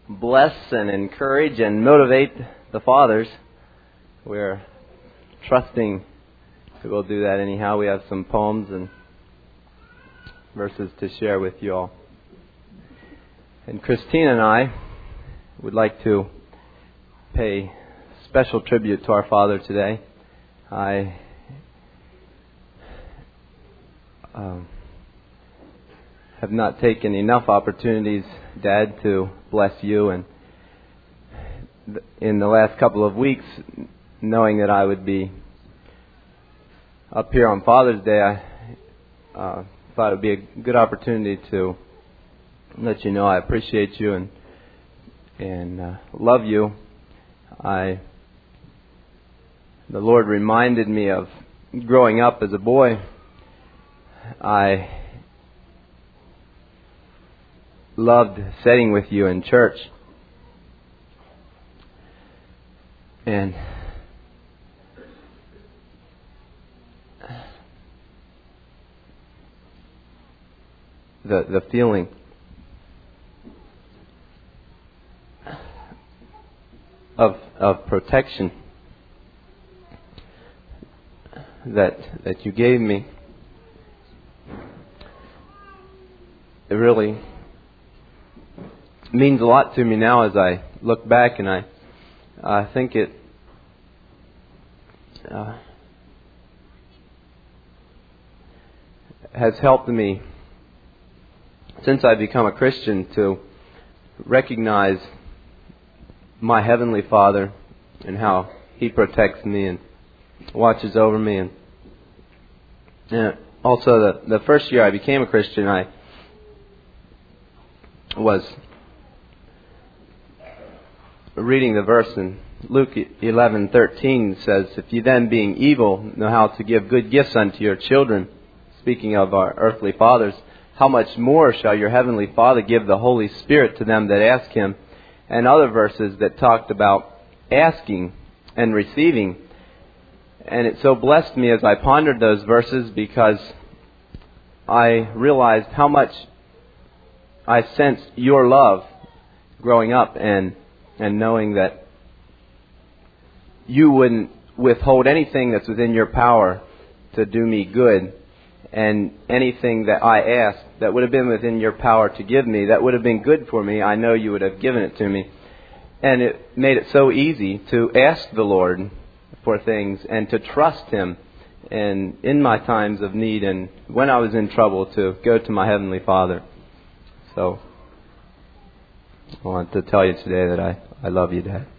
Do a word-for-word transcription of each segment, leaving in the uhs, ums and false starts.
bless and encourage and motivate the fathers. We're trusting that we'll do that anyhow. We have some poems and verses to share with you all. And Christine and I would like to pay special tribute to our father today. I um, have not taken enough opportunities, Dad, to bless you. And th- in the last couple of weeks, knowing that I would be up here on Father's Day, I uh, thought it would be a good opportunity to let you know I appreciate you and and uh, love you. I the Lord reminded me of growing up as a boy. I loved sitting with you in church, and the the feeling of of protection that that you gave me, it really means a lot to me now as I look back, and I I think it uh, has helped me since I've become a Christian to recognize my Heavenly Father and how He protects me and watches over me. And, and also the, the first year I became a Christian, I was reading the verse in Luke eleven thirteen says, "If you then, being evil, know how to give good gifts unto your children," speaking of our earthly fathers, "how much more shall your Heavenly Father give the Holy Spirit to them that ask Him?" And other verses that talked about asking and receiving. And it so blessed me as I pondered those verses, because I realized how much I sensed your love growing up, and and knowing that you wouldn't withhold anything that's within your power to do me good. And anything that I asked that would have been within your power to give me, that would have been good for me, I know you would have given it to me. And it made it so easy to ask the Lord for things and to trust Him. And in my times of need and when I was in trouble, to go to my Heavenly Father. So I want to tell you today that I, I love you, Dad.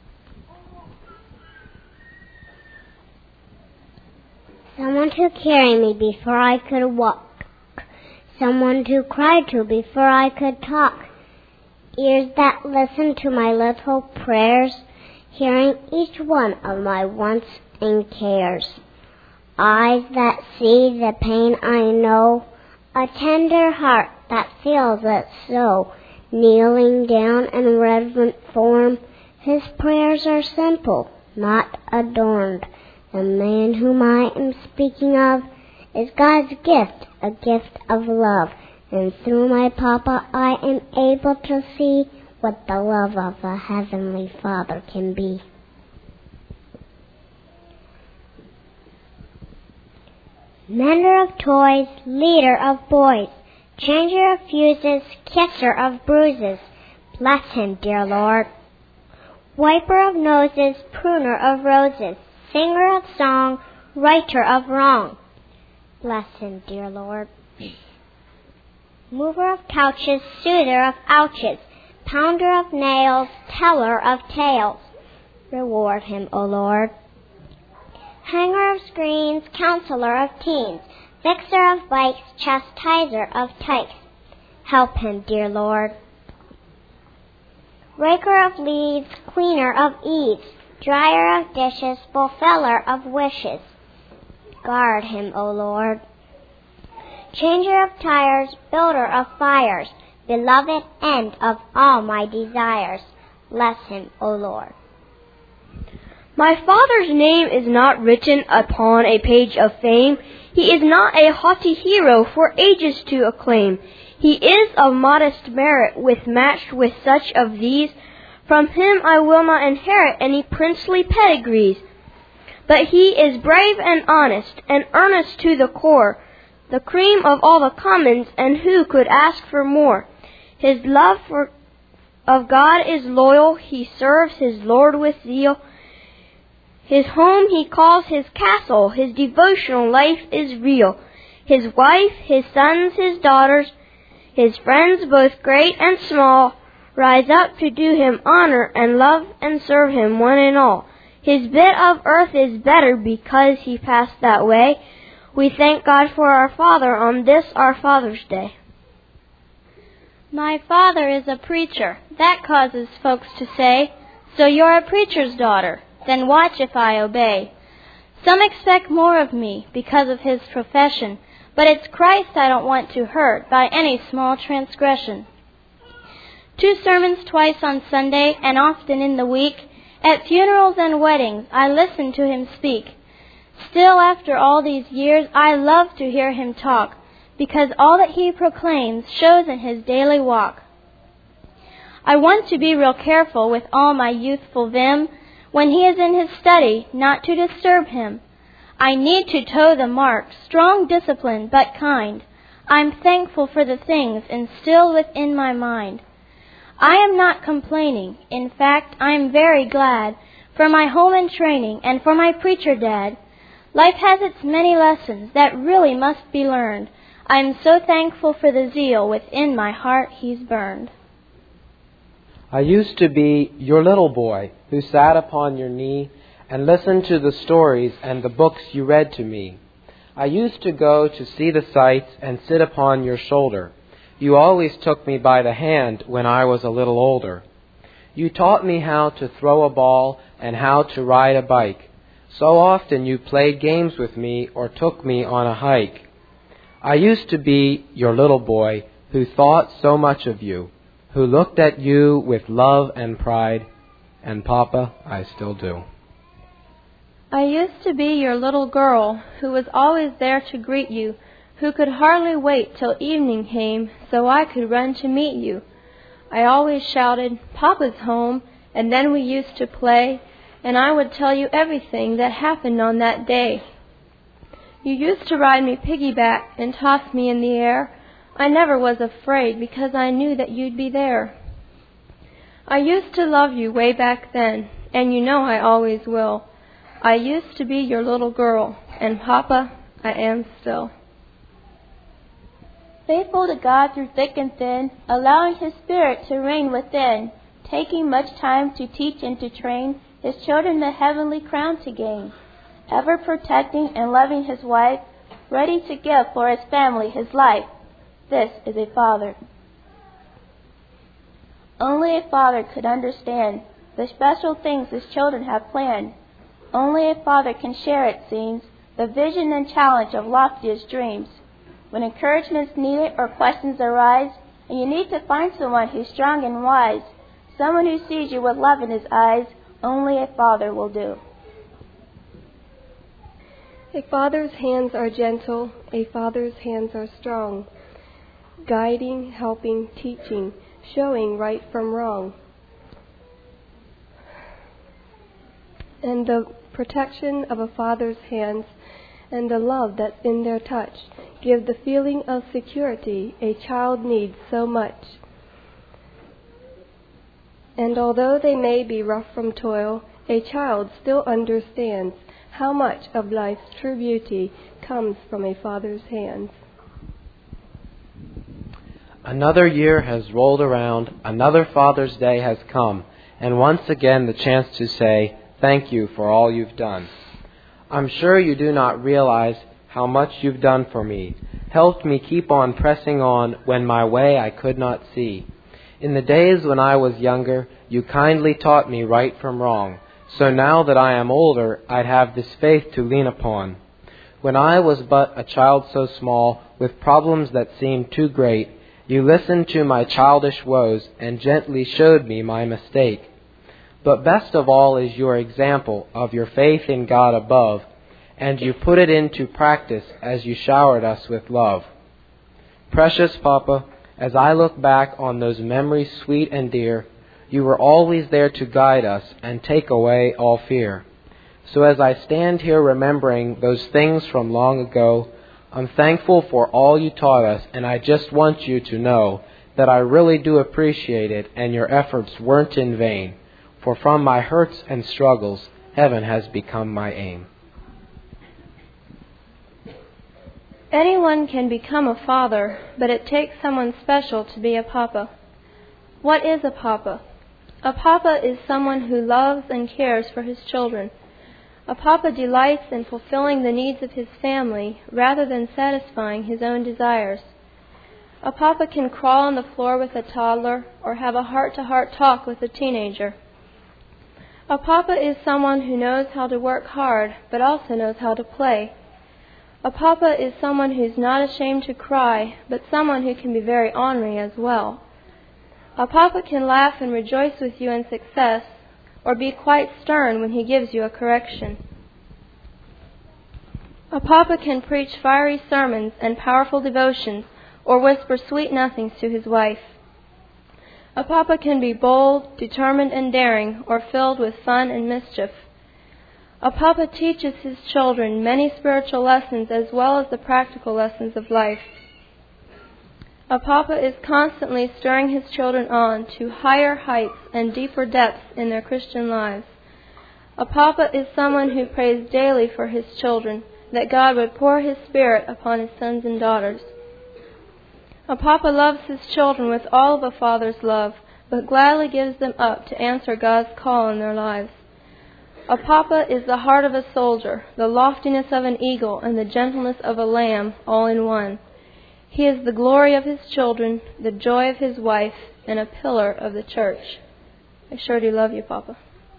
Someone to carry me before I could walk. Someone to cry to before I could talk. Ears that listen to my little prayers, hearing each one of my wants and cares. Eyes that see the pain I know, a tender heart that feels it so. Kneeling down in reverent form, His prayers are simple, not adorned. The man whom I am speaking of is God's gift, a gift of love. And through my Papa I am able to see what the love of a Heavenly Father can be. Mender of toys, leader of boys, changer of fuses, kisser of bruises, bless Him, dear Lord. Wiper of noses, pruner of roses, singer of song, righter of wrong. Bless Him, dear Lord. Mover of couches, soother of ouches, pounder of nails, teller of tales. Reward Him, O Lord. Hanger of screens, counselor of teens, fixer of bikes, chastiser of tykes. Help Him, dear Lord. Raker of leaves, cleaner of eaves, dryer of dishes, fulfiller of wishes. Guard Him, O Lord. Changer of tires, builder of fires, beloved end of all my desires. Bless Him, O Lord. My Father's name is not written upon a page of fame. He is not a haughty hero for ages to acclaim. He is of modest merit, with matched with such of these. From him I will not inherit any princely pedigrees. But he is brave and honest, and earnest to the core, the cream of all the commons, and who could ask for more? His love for of God is loyal, he serves his Lord with zeal. His home he calls his castle, his devotional life is real. His wife, his sons, his daughters, his friends both great and small, rise up to do him honor and love and serve him one and all. His bit of earth is better because he passed that way. We thank God for our Father on this our Father's Day. My father is a preacher. That causes folks to say, so you're a preacher's daughter. Then watch if I obey. Some expect more of me because of his profession, but it's Christ I don't want to hurt by any small transgression. Two sermons twice on Sunday and often in the week. At funerals and weddings I listen to him speak. Still, after all these years, I love to hear him talk, because all that he proclaims shows in his daily walk. I want to be real careful with all my youthful vim when he is in his study, not to disturb him. I need to toe the mark, strong discipline but kind. I'm thankful for the things instilled within my mind. I am not complaining. In fact, I am very glad for my home and training and for my preacher dad. Life has its many lessons that really must be learned. I am so thankful for the zeal within my heart he's burned. I used to be your little boy who sat upon your knee and listened to the stories and the books you read to me. I used to go to see the sights and sit upon your shoulder. You always took me by the hand when I was a little older. You taught me how to throw a ball and how to ride a bike. So often you played games with me or took me on a hike. I used to be your little boy who thought so much of you, who looked at you with love and pride, and Papa, I still do. I used to be your little girl who was always there to greet you, who could hardly wait till evening came so I could run to meet you. I always shouted, Papa's home, and then we used to play, and I would tell you everything that happened on that day. You used to ride me piggyback and toss me in the air. I never was afraid because I knew that you'd be there. I used to love you way back then, and you know I always will. I used to be your little girl, and Papa, I am still. Faithful to God through thick and thin, allowing His Spirit to reign within, taking much time to teach and to train His children the heavenly crown to gain, ever protecting and loving His wife, ready to give for His family His life. This is a father. Only a father could understand the special things His children have planned. Only a father can share, it seems, the vision and challenge of loftiest dreams. When encouragement's needed or questions arise, and you need to find someone who's strong and wise, someone who sees you with love in his eyes, only a father will do. A father's hands are gentle, a father's hands are strong, guiding, helping, teaching, showing right from wrong. And the protection of a father's hands and the love that's in their touch give the feeling of security a child needs so much. And although they may be rough from toil, a child still understands how much of life's true beauty comes from a father's hands. Another year has rolled around, another Father's Day has come, and once again the chance to say, thank you for all you've done. I'm sure you do not realize how much you've done for me, helped me keep on pressing on when my way I could not see. In the days when I was younger, you kindly taught me right from wrong, so now that I am older, I'd have this faith to lean upon. When I was but a child so small, with problems that seemed too great, you listened to my childish woes and gently showed me my mistake. But best of all is your example of your faith in God above, and you put it into practice as you showered us with love. Precious Papa, As I look back on those memories sweet and dear, you were always there to guide us and take away all fear. So as I stand here remembering those things from long ago, I'm thankful for all you taught us, and I just want you to know that I really do appreciate it, and your efforts weren't in vain. For from my hurts and struggles, heaven has become my aim. Anyone can become a father, but it takes someone special to be a papa. What is a papa? A papa is someone who loves and cares for his children. A papa delights in fulfilling the needs of his family rather than satisfying his own desires. A papa can crawl on the floor with a toddler or have a heart-to-heart talk with a teenager. A papa is someone who knows how to work hard but also knows how to play. A papa is someone who's not ashamed to cry, but someone who can be very ornery as well. A papa can laugh and rejoice with you in success, or be quite stern when he gives you a correction. A papa can preach fiery sermons and powerful devotions, or whisper sweet nothings to his wife. A papa can be bold, determined, and daring, or filled with fun and mischief. A papa teaches his children many spiritual lessons as well as the practical lessons of life. A papa is constantly stirring his children on to higher heights and deeper depths in their Christian lives. A papa is someone who prays daily for his children, that God would pour his Spirit upon his sons and daughters. A papa loves his children with all of a father's love, but gladly gives them up to answer God's call in their lives. A papa is the heart of a soldier, the loftiness of an eagle, and the gentleness of a lamb, all in one. He is the glory of his children, the joy of his wife, and a pillar of the church. I sure do love you, Papa.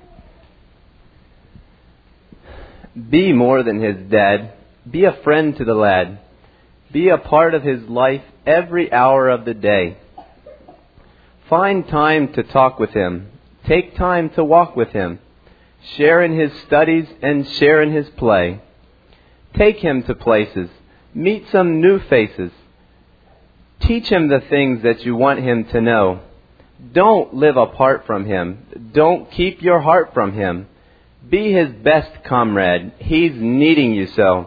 Be more than his dad. Be a friend to the lad. Be a part of his life every hour of the day. Find time to talk with him. Take time to walk with him. Share in his studies and share in his play. Take him to places. Meet some new faces. Teach him the things that you want him to know. Don't live apart from him. Don't keep your heart from him. Be his best comrade. He's needing you so.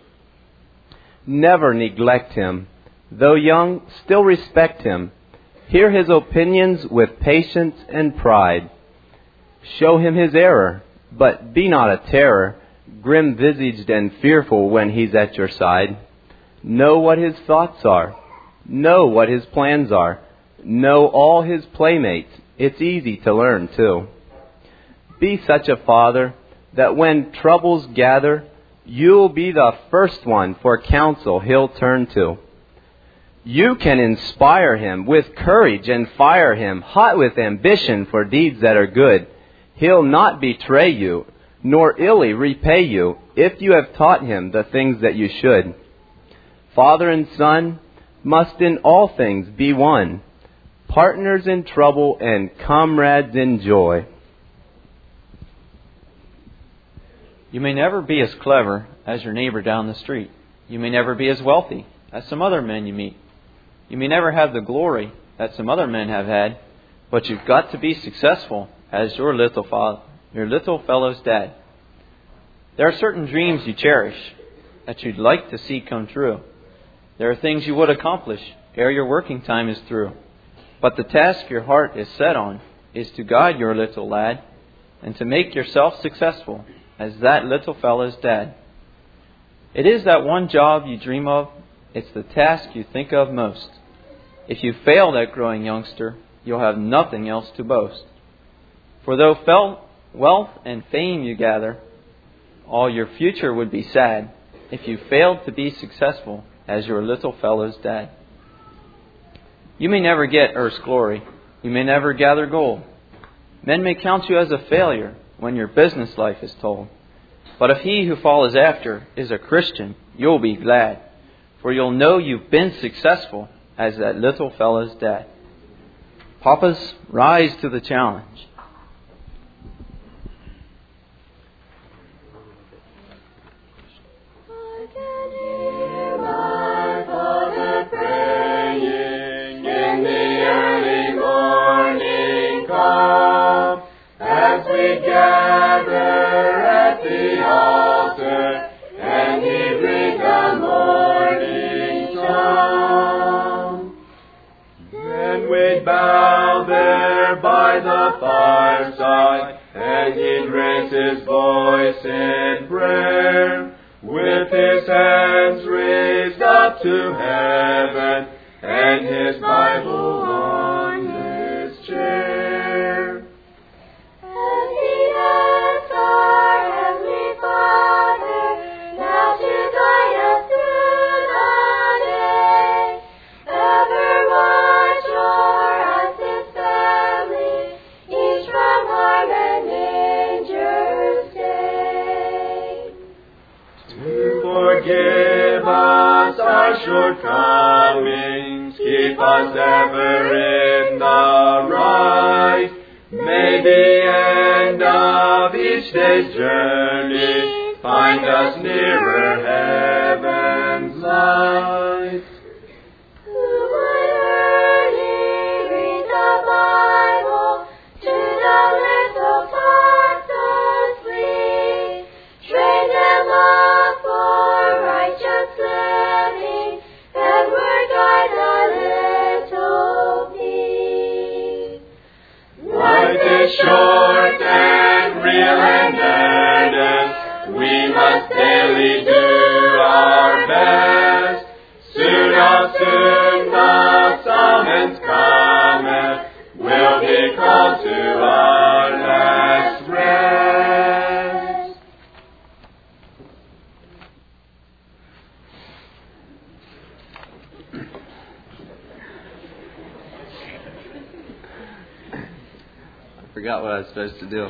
Never neglect him. Though young, still respect him. Hear his opinions with patience and pride. Show him his error, but be not a terror, grim-visaged and fearful when he's at your side. Know what his thoughts are. Know what his plans are. Know all his playmates. It's easy to learn, too. Be such a father that when troubles gather, you'll be the first one for counsel he'll turn to. You can inspire him with courage and fire him, hot with ambition for deeds that are good. He'll not betray you, nor illy repay you, if you have taught him the things that you should. Father and son must in all things be one, partners in trouble and comrades in joy. You may never be as clever as your neighbor down the street. You may never be as wealthy as some other men you meet. You may never have the glory that some other men have had, but you've got to be successful as your little father, your little fellow's dad. There are certain dreams you cherish that you'd like to see come true. There are things you would accomplish ere your working time is through. But the task your heart is set on is to guide your little lad and to make yourself successful as that little fellow's dad. It is that one job you dream of. It's the task you think of most. If you fail that growing youngster, you'll have nothing else to boast. For though wealth and fame you gather, all your future would be sad if you failed to be successful as your little fellow's dad. You may never get earth's glory. You may never gather gold. Men may count you as a failure when your business life is told. But if he who follows after is a Christian, you'll be glad, for you'll know you've been successful as that little fellow's dad. Papas, rise to the challenge. I can hear my Father praying he'd bow there by the fireside, and he'd raise his voice in prayer, with his hands raised up to heaven, and his Bible on his chair. And he asks our Heavenly Father now to guide us through the day, ever watch o'er us, his family, each from harm and danger safe. To forgive us our shortcomings, keep us ever in the right. May the end of each day's journey find us nearer heaven's light. Who would early read the Bible to the little tots asleep, train them up for righteous living, and word guide the little feet. Life is short and real and earnest, we must daily do our best. Soon, oh soon the summons cometh, we'll be called to our last rest. I forgot what I was supposed to do.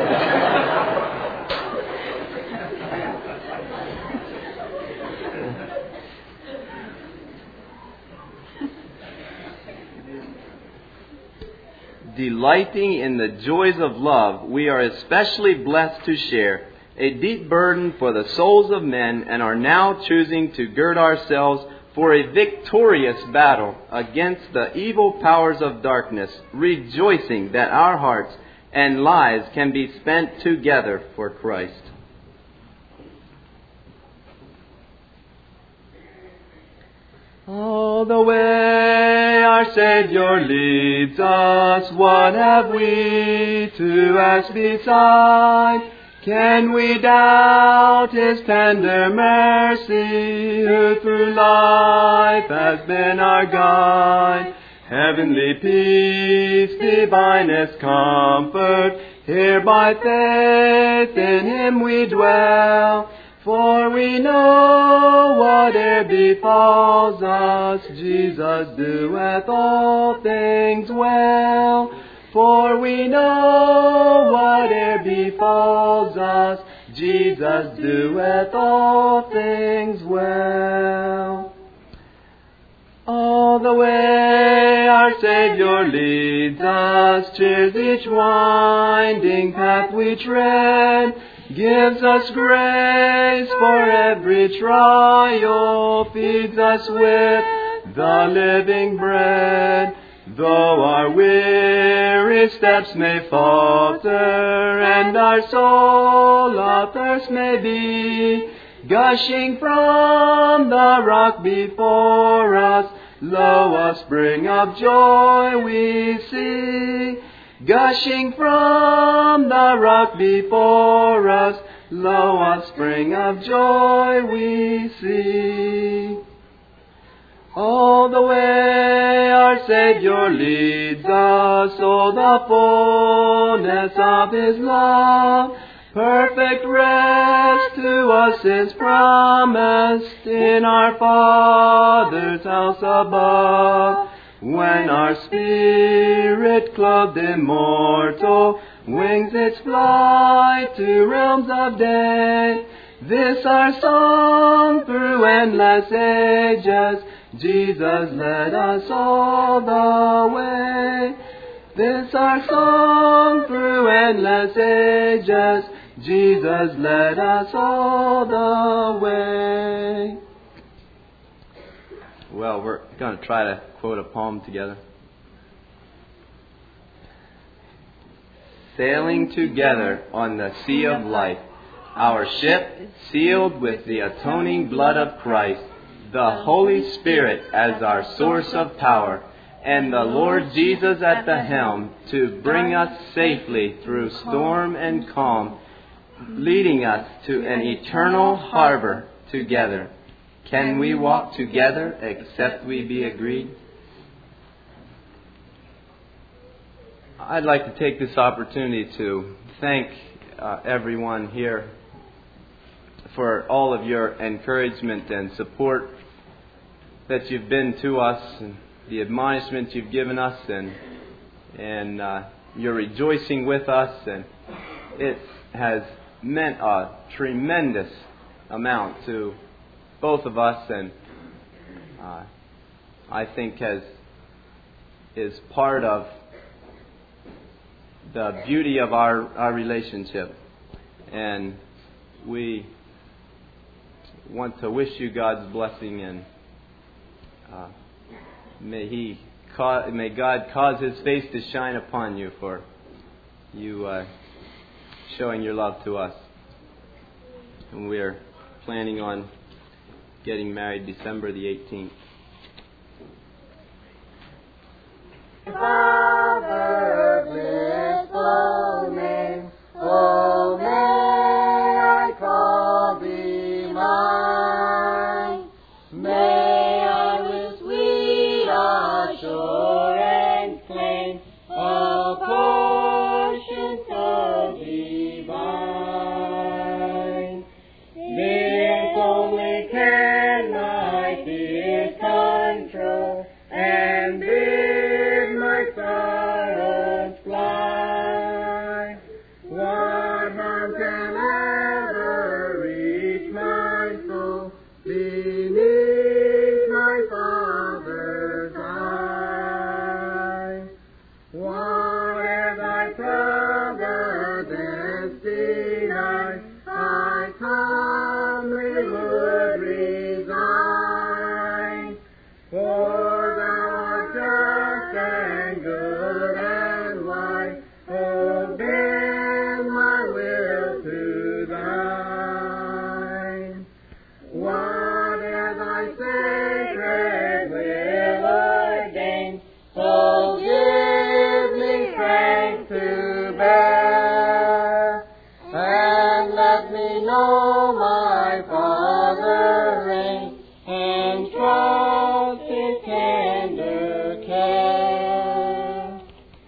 Delighting in the joys of love, we are especially blessed to share a deep burden for the souls of men, and are now choosing to gird ourselves for a victorious battle against the evil powers of darkness, rejoicing that our hearts and lives can be spent together for Christ. All the way our Savior leads us, what have we to ask beside? Can we doubt His tender mercy, who through life has been our guide? Heavenly peace, divinest comfort, here by faith in Him we dwell. For we know whate'er befalls us, Jesus doeth all things well. For we know whate'er befalls us, Jesus doeth all things well. All the way our Savior leads us, cheers each winding path we tread, gives us grace for every trial, feeds us with the living bread. Though our weary steps may falter, and our soul athirst may be, gushing from the rock before us, lo, a spring of joy we see. Gushing from the rock before us, lo, a spring of joy we see. All the way our Savior leads us, oh, the fullness of His love, perfect rest to us is promised in our Father's house above. When our spirit, clothed immortal, wings its flight to realms of day, this our song through endless ages, Jesus led us all the way. This our song through endless ages, Jesus led us all the way. Well, we're going to try to quote a poem together. Sailing together on the sea of life, our ship sealed with the atoning blood of Christ, the Holy Spirit as our source of power, and the Lord Jesus at the helm to bring us safely through storm and calm, leading us to an eternal harbor together. Can we walk together except we be agreed? I'd like to take this opportunity to thank uh, everyone here for all of your encouragement and support that you've been to us, and the admonishments you've given us, and and uh, your rejoicing with us, and it has meant a tremendous amount to both of us, and uh, I think has is part of the beauty of our, our relationship. And we want to wish you God's blessing, and uh, may He ca- may God cause His face to shine upon you for you uh, showing your love to us. And we're planning on getting married December the eighteenth. Father, blissful name, oh, may I call thee mine. May I with sweet assurance claim a portion so divine. This only can my fears control, and bid my sorrows fly. What harm can ever reach my soul beneath my Father's eye? Whatever thy providence denied, I calmly would resign. For thou art just and good and wise, oh, bend my will to thine. Whatever thy sacred will ordain, so give me strength to bear, and let me know my Father reigns, and trust His tender care.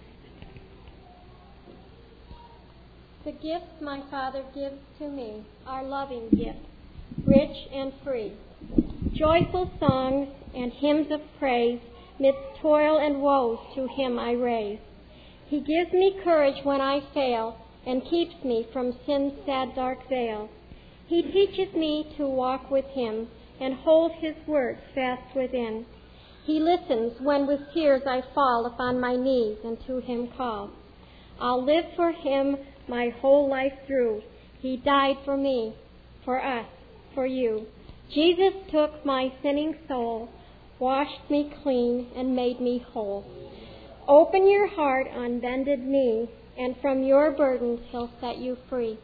The gifts my Father gives to me are loving gifts, rich and free, joyful songs and hymns of praise. Midst toil and woes to Him I raise. He gives me courage when I fail, and keeps me from sin's sad dark veil. He teaches me to walk with Him, and hold His word fast within. He listens when with tears I fall upon my knees and to Him call. I'll live for Him my whole life through. He died for me, for us, for you. Jesus took my sinning soul, washed me clean, and made me whole. Open your heart on bended knee, and from your burdens He'll set you free.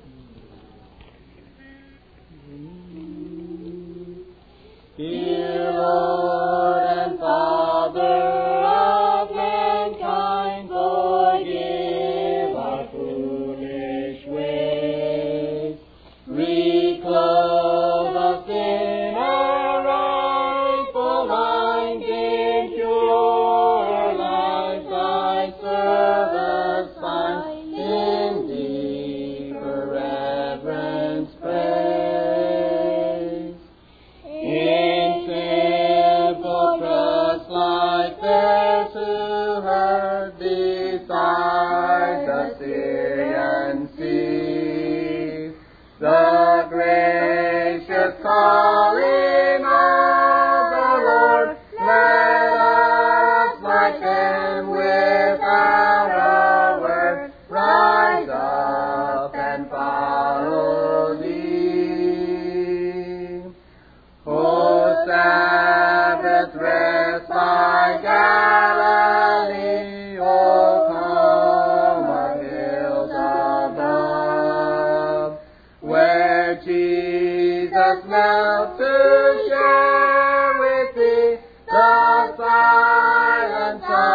Dear Lord and Father of mankind, forgive our foolish ways. Reclothe us in our rightful minds, in pure lives thy service find. In thee for reverence praise. In simple trust like theirs who heard beside the Syrian sea, the gracious calling of the Lord, let us like them without a word rise up and follow thee. O Sabbath rest by Galilee, O calm of hills above, where Jesus knelt to share with thee the silent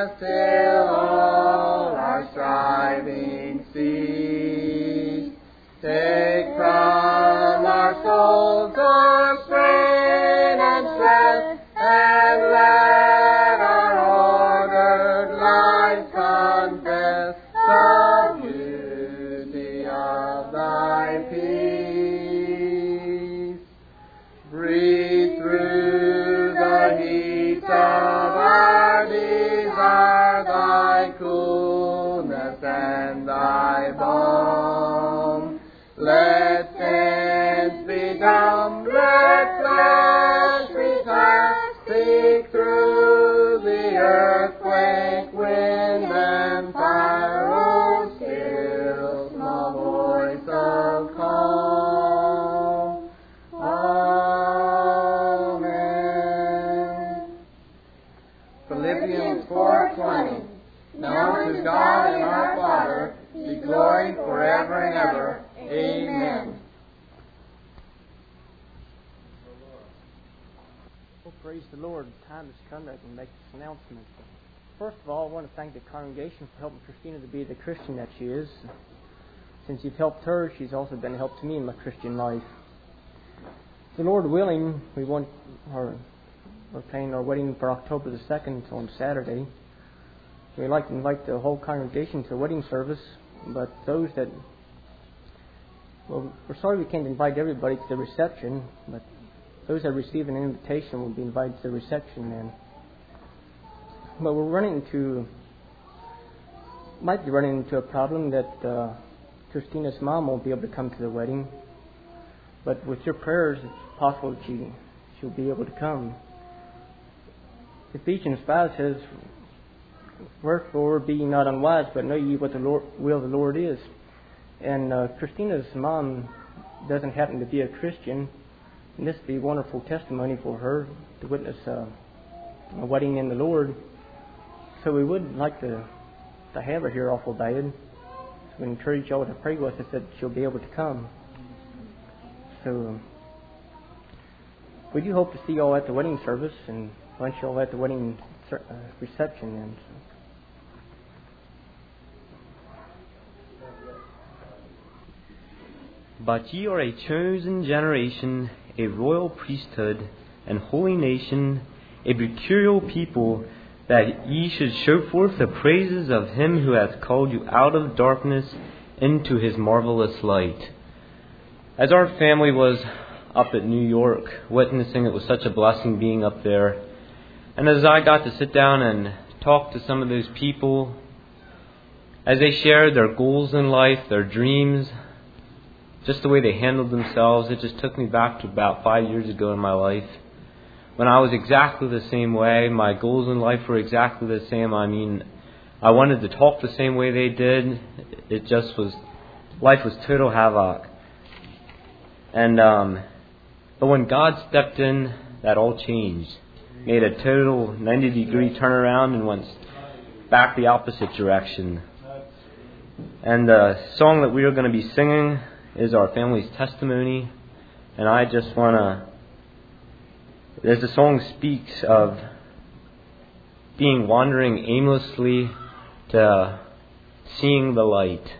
us till all our striving cease. Take from our souls our strain and stress, and let our ordered life confess the beauty of thy peace. Breathe through the heat of our desire thy coolness and thy balm. Let sense be dumb, let flesh be fast, speak through the earthquake, wind and fire, oh still small voice of calm. Amen. Philippians four twenty. Now to God and our Father be glory forever and ever. Amen. Well, praise the Lord. The time has come that I can make this announcement. First of all, I want to thank the congregation for helping Christina to be the Christian that she is. Since you've helped her, she's also been a help to me in my Christian life. The Lord willing, we want our, we're planning our wedding for October the second on Saturday. We'd like to invite the whole congregation to the wedding service, but those that, well, we're sorry we can't invite everybody to the reception, but those that receive an invitation will be invited to the reception then. But we're running into, might be running into a problem that uh, Christina's mom won't be able to come to the wedding. But with your prayers, it's possible that she, she'll be able to come. Ephesians five says, wherefore be ye not unwise, but know ye what the Lord, will of the Lord is. And uh, Christina's mom doesn't happen to be a Christian. And this would be a wonderful testimony for her to witness uh, a wedding in the Lord. So we would like to, to have her here awful bad. So we encourage y'all to pray with us that she'll be able to come. So we do hope to see y'all at the wedding service and lunch y'all at the wedding uh, reception then. So. But ye are a chosen generation, a royal priesthood, and holy nation, a peculiar people, that ye should show forth the praises of him who hath called you out of darkness into his marvelous light. As our family was up at New York, witnessing it was such a blessing being up there, and as I got to sit down and talk to some of those people, as they shared their goals in life, their dreams, just the way they handled themselves, it just took me back to about five years ago in my life, when I was exactly the same way. My goals in life were exactly the same. I mean, I wanted to talk the same way they did. It just was, life was total havoc. And, um, but when God stepped in, that all changed. Made a total ninety degree turnaround and went back the opposite direction. And the song that we are going to be singing is our family's testimony. And I just want to, as the song speaks of being wandering aimlessly to seeing the light.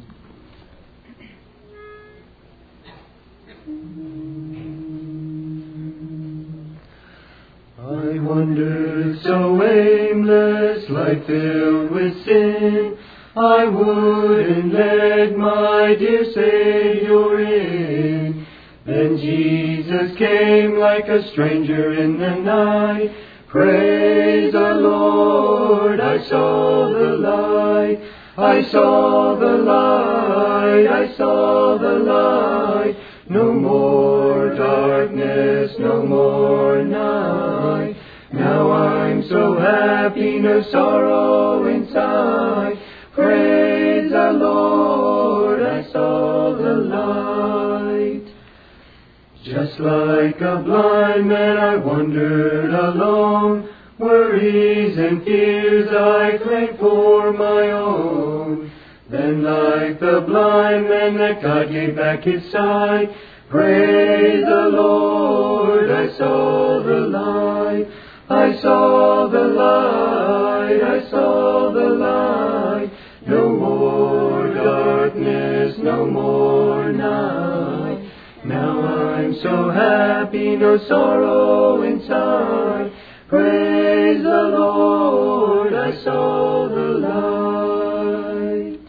I wandered so aimless, life filled with sin, I wouldn't let my dear Savior in. Then Jesus came like a stranger in the night. Praise the Lord, I saw the light. I saw the light, I saw the light. No more darkness, no more night. Now I'm so happy, no sorrow inside. Praise the Lord, I saw the light. Just like a blind man I wandered along. Worries and fears I claimed for my own. Then like the blind man that God gave back his sight. Praise the Lord, I saw the light. I saw the light. light, I saw the light. No more darkness, no more night. Now I'm so happy, no sorrow inside. Praise the Lord, I saw the light.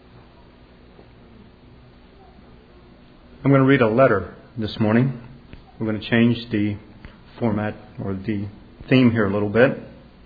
I'm going to read a letter this morning. We're going to change the format or the theme here a little bit.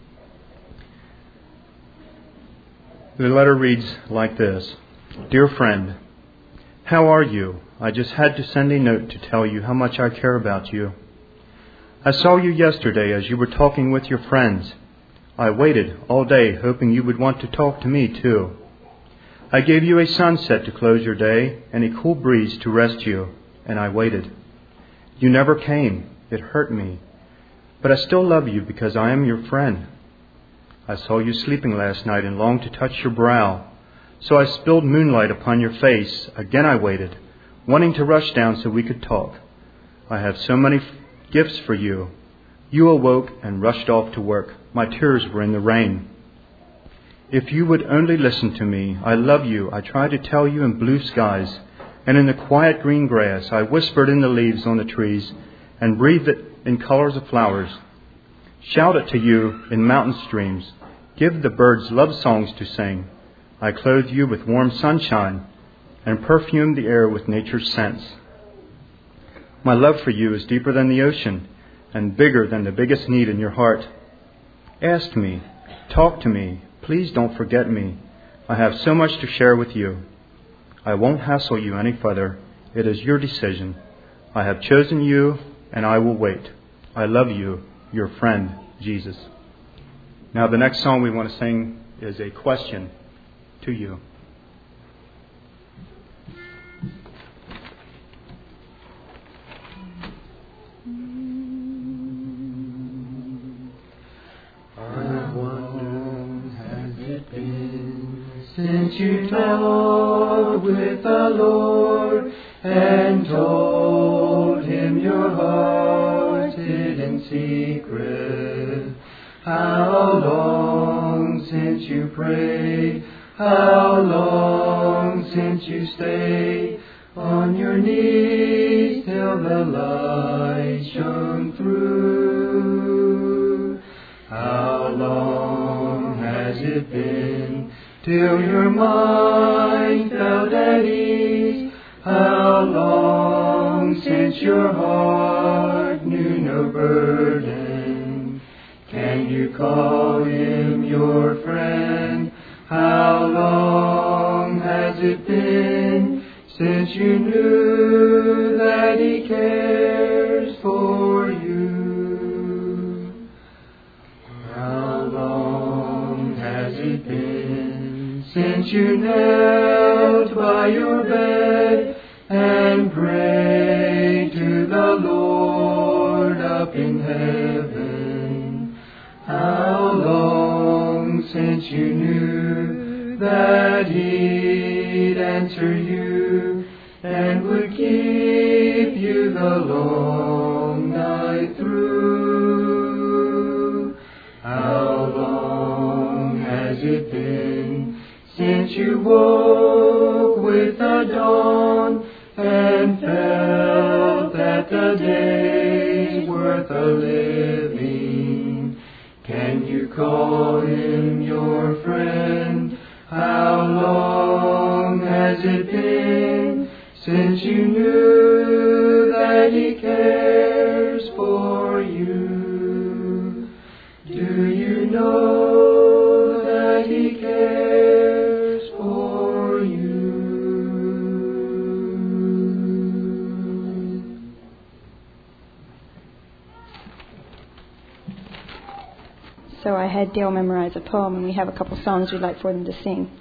The letter reads like this. Dear friend, how are you? I just had to send a note to tell you how much I care about you. I saw you yesterday as you were talking with your friends. I waited all day hoping you would want to talk to me too. I gave you a sunset to close your day and a cool breeze to rest you, and I waited. You never came. It hurt me. But I still love you because I am your friend. I saw you sleeping last night and longed to touch your brow. So I spilled moonlight upon your face. Again I waited, wanting to rush down so we could talk. I have so many f- gifts for you. You awoke and rushed off to work. My tears were in the rain. If you would only listen to me, I love you. I tried to tell you in blue skies, and in the quiet green grass. I whispered in the leaves on the trees and breathed it in colors of flowers. Shout it to you in mountain streams. Give the birds love songs to sing. I clothe you with warm sunshine and perfume the air with nature's scents. My love for you is deeper than the ocean and bigger than the biggest need in your heart. Ask me, talk to me, please don't forget me. I have so much to share with you. I won't hassle you any further. It is your decision. I have chosen you and I will wait. I love you, your friend, Jesus. Now the next song we want to sing is a question to you. I wonder, has it been since you talked with the Lord and told Him your heart's hidden secret? How long since you prayed? How long since you stayed on your knees till the light shone through? How long has it been till your mind felt at ease? How long since your heart knew no burden? Can you call Him your friend? How long has it been since you knew that He cares for you? How long has it been since you knelt by your bed and prayed to the Lord up in heaven? How long since you knew that He'd answer you and would keep you the long night through? How long has it been since you woke with the dawn and felt that the day's worth a living? Can you call Him your friend? How long has it been since you knew that He cares for you? Do you know that He cares for you? So I had Dale memorize a poem, and we have a couple songs we'd like for them to sing.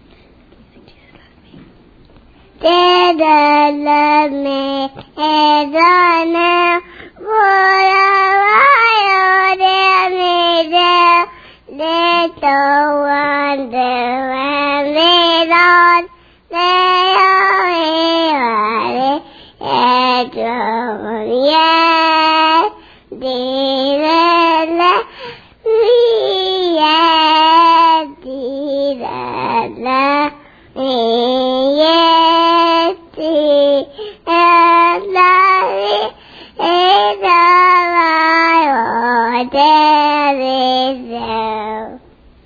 Did I love me as I know? Would I dear me there? Little wonder when they don't they only yeah, did I love me? Yeah. Yes, Jesus loves me. He's alive. Oh, there is no.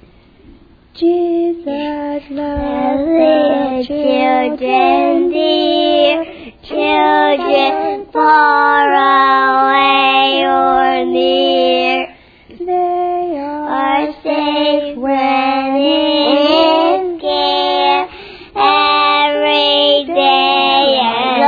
Jesus loves the children dear, children far away or near. They are safe when in His care every day and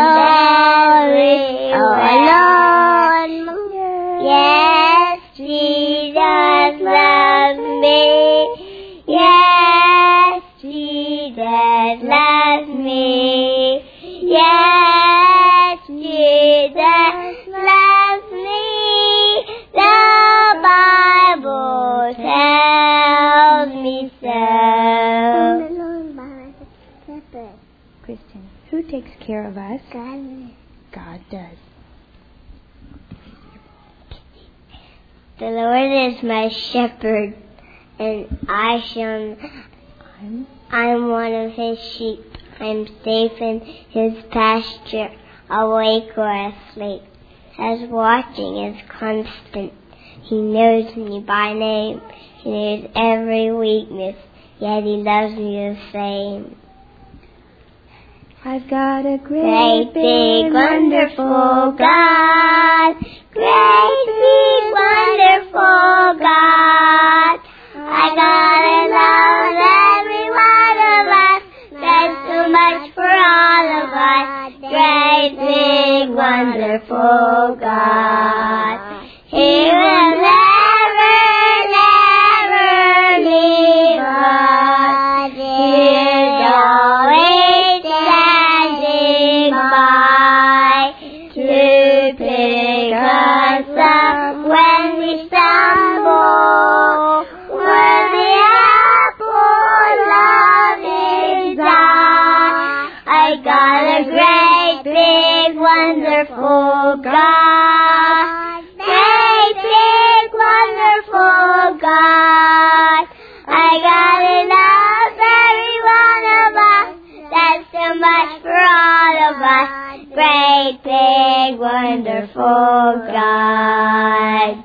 every Lord. Yes, Jesus loves me. Yes, Jesus loves me. Yes, Jesus loves me. The Bible tells me so. Kristen, who takes care of us? God. God does. The Lord is my shepherd, and I shall. I'm, I'm one of His sheep. I'm safe in His pasture, awake or asleep. His watching is constant. He knows me by name. He knows every weakness, yet He loves me the same. I've got a great, Great big wonderful God. Great big wonderful God. I gotta love every one of us. There's so much for all of us. Great big wonderful God. He will never, never leave us. He is always standing by to pick us up when we stumble. When the apple of His eye, I got a great big wonderful God. Great big wonderful God. I gotta love every one of us. That's so much for all of us. Great big wonderful God.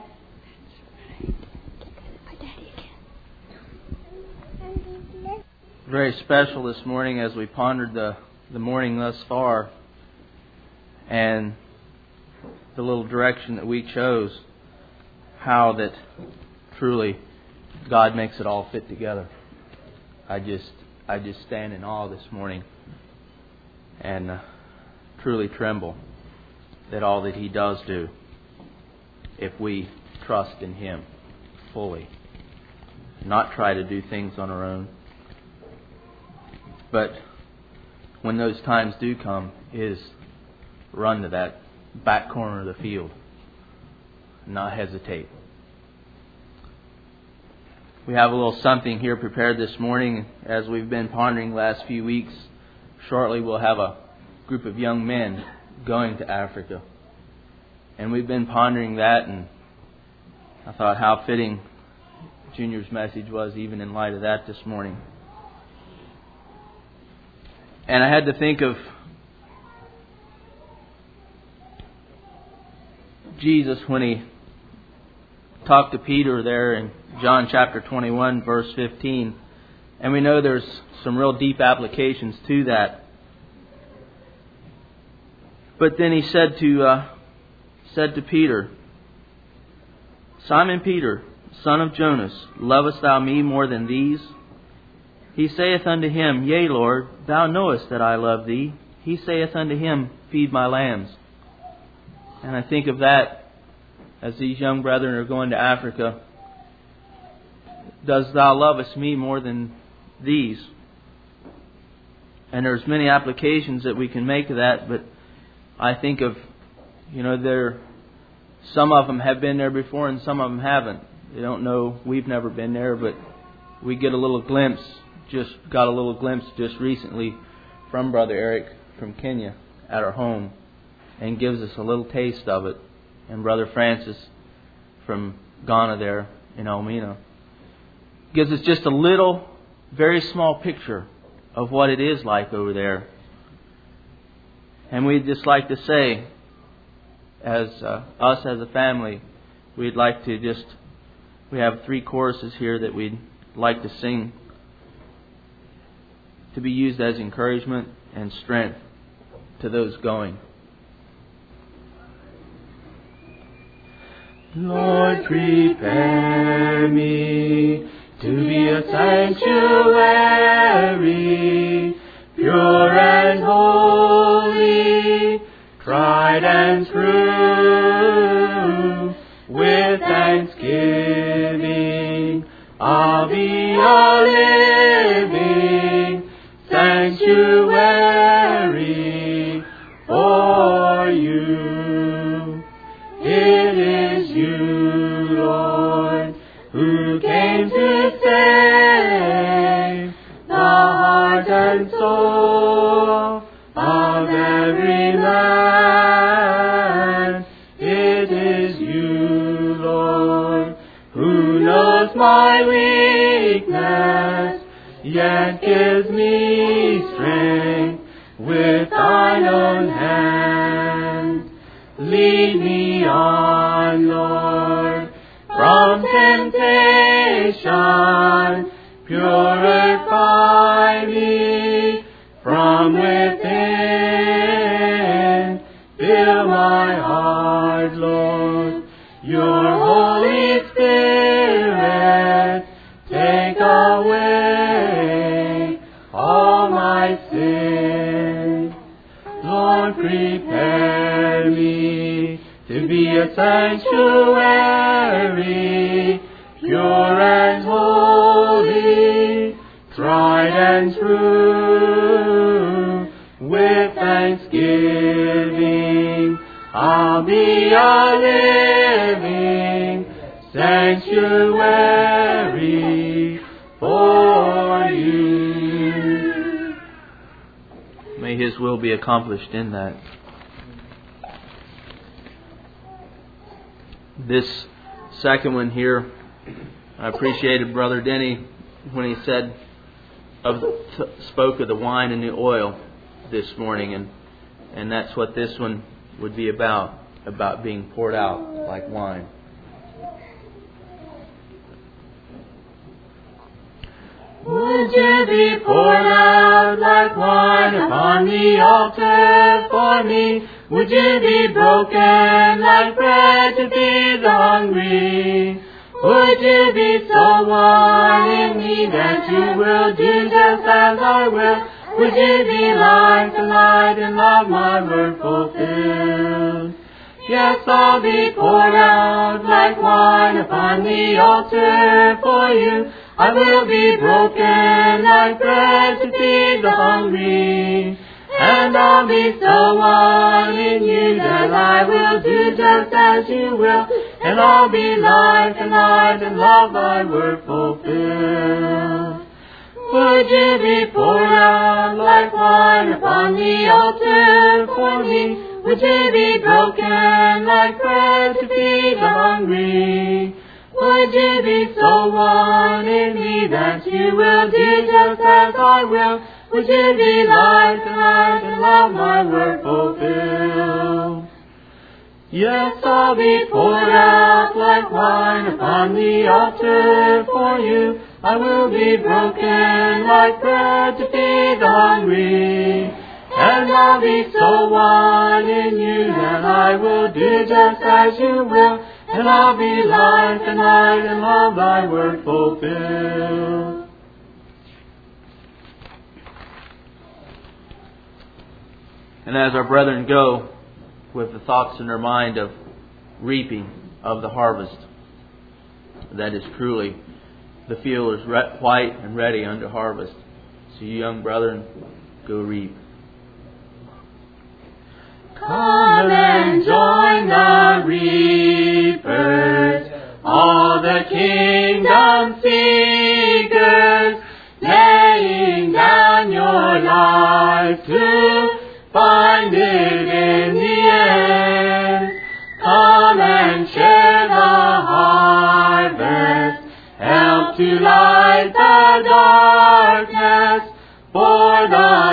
Very special this morning as we pondered the, the morning thus far and the little direction that we chose, how that truly God makes it all fit together. I just I just stand in awe this morning and uh, truly tremble that all that He does do, if we trust in Him fully, not try to do things on our own. But when those times do come, is run to that back corner of the field, not hesitate. We have a little something here prepared this morning as we've been pondering the last few weeks. Shortly we'll have a group of young men going to Africa. And we've been pondering that, and I thought how fitting Junior's message was even in light of that this morning. And I had to think of Jesus when He talked to Peter there in John chapter twenty-one, verse fifteen. And we know there's some real deep applications to that. But then He said to uh, said to Peter, Simon Peter, son of Jonas, lovest thou me more than these? He saith unto him, Yea, Lord, thou knowest that I love thee. He saith unto him, Feed my lambs. And I think of that as these young brethren are going to Africa. Does thou lovest me more than these? And there's many applications that we can make of that, but I think of, you know, there, some of them have been there before and some of them haven't. They don't know, we've never been there, but we get a little glimpse, just got a little glimpse just recently from Brother Eric from Kenya at our home, and gives us a little taste of it. And Brother Francis from Ghana there in Elmina gives us just a little, very small picture of what it is like over there. And we'd just like to say, as uh, us as a family, we'd like to just, we have three choruses here that we'd like to sing to be used as encouragement and strength to those going. Lord, prepare me to be a sanctuary, pure and holy, tried and true. With thanksgiving, I'll be a living sanctuary for you. It is you, Lord, who came to save the heart and soul of every man. It is you, Lord, who knows my weakness, yet gives me strength with thine own hand. Lead me on, Lord, from temptation, purify me from within. Fill my heart, Lord, your Holy Spirit, take away all my sin. Lord, prepare me to be a sanctuary, pure and holy, tried and true. With thanksgiving, I'll be a living sanctuary for you. May His will be accomplished in that. This second one here, I appreciated Brother Denny when he said, of, spoke of the wine and the oil this morning, and and that's what this one would be about, about being poured out like wine. Would you be poured out like wine upon the altar for me? Would you be broken like bread to feed the hungry? Would you be so one in me that you will do just as I will? Would you be like the light and love my word fulfilled? Yes, I'll be poured out like wine upon the altar for you. I will be broken like bread to feed the hungry. And I'll be so one in you that I will do just as you will. And I'll be life and light and love thy word fulfilled. Would you be poured out like wine upon the altar for me? Would you be broken like bread to feed the hungry? Would you be so one in me that you will do just as I will? Would you be life and light and love my word fulfilled? Yes, I'll be poured out like wine upon the altar for you. I will be broken like bread to feed the hungry. And I'll be so one in you that I will do just as you will. And I'll be life and light and love thy word fulfilled. And as our brethren go with the thoughts in their mind of reaping of the harvest, that is truly the field is re- white and ready unto harvest. So you young brethren, go reap. Come and join the reapers, all the kingdom seekers, laying down your life to find it in the end. Come and share the harvest, help to light the darkness, for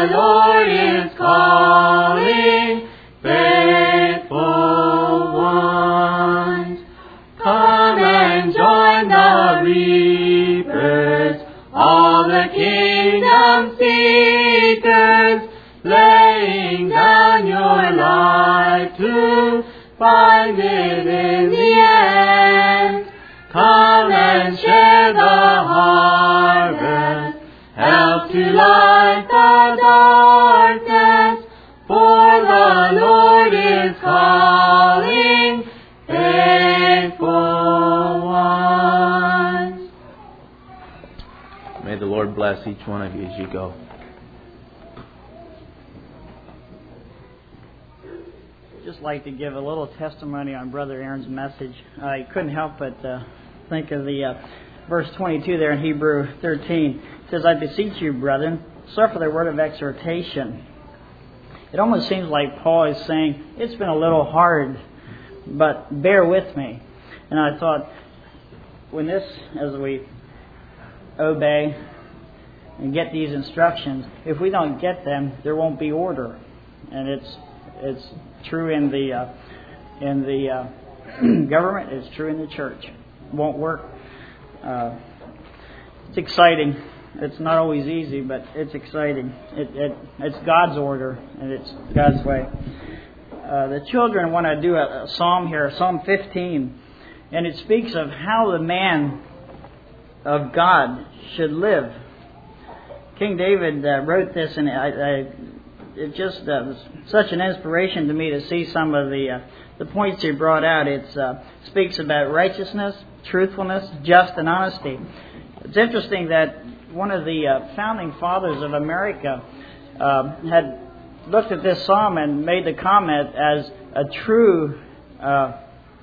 the Lord is calling, faithful ones. Come and join the reapers, all the kingdom seekers, laying down your life to find it in the end. Come and share the harvest, help to light the darkness, for the Lord is calling, faithful ones. May the Lord bless each one of you as you go. Just like to give a little testimony on Brother Aaron's message. I couldn't help but uh, think of the uh, verse twenty-two there in Hebrew thirteen. It says, I beseech you, brethren, suffer the word of exhortation. It almost seems like Paul is saying, it's been a little hard, but bear with me. And I thought, when this, as we obey and get these instructions, if we don't get them, there won't be order. And it's it's true in the uh, in the uh, government. It's true in the church. It won't work. Uh, it's exciting. It's not always easy, but it's exciting. It, it it's God's order and it's God's way. Uh, the children want to do a, a psalm here, Psalm fifteen, and it speaks of how the man of God should live. King David uh, wrote this, and I, I, it just uh, was such an inspiration to me to see some of the uh, the points he brought out. It uh, speaks about righteousness, truthfulness, just and honesty. It's interesting that one of the uh, founding fathers of America uh, had looked at this psalm and made the comment as a true uh,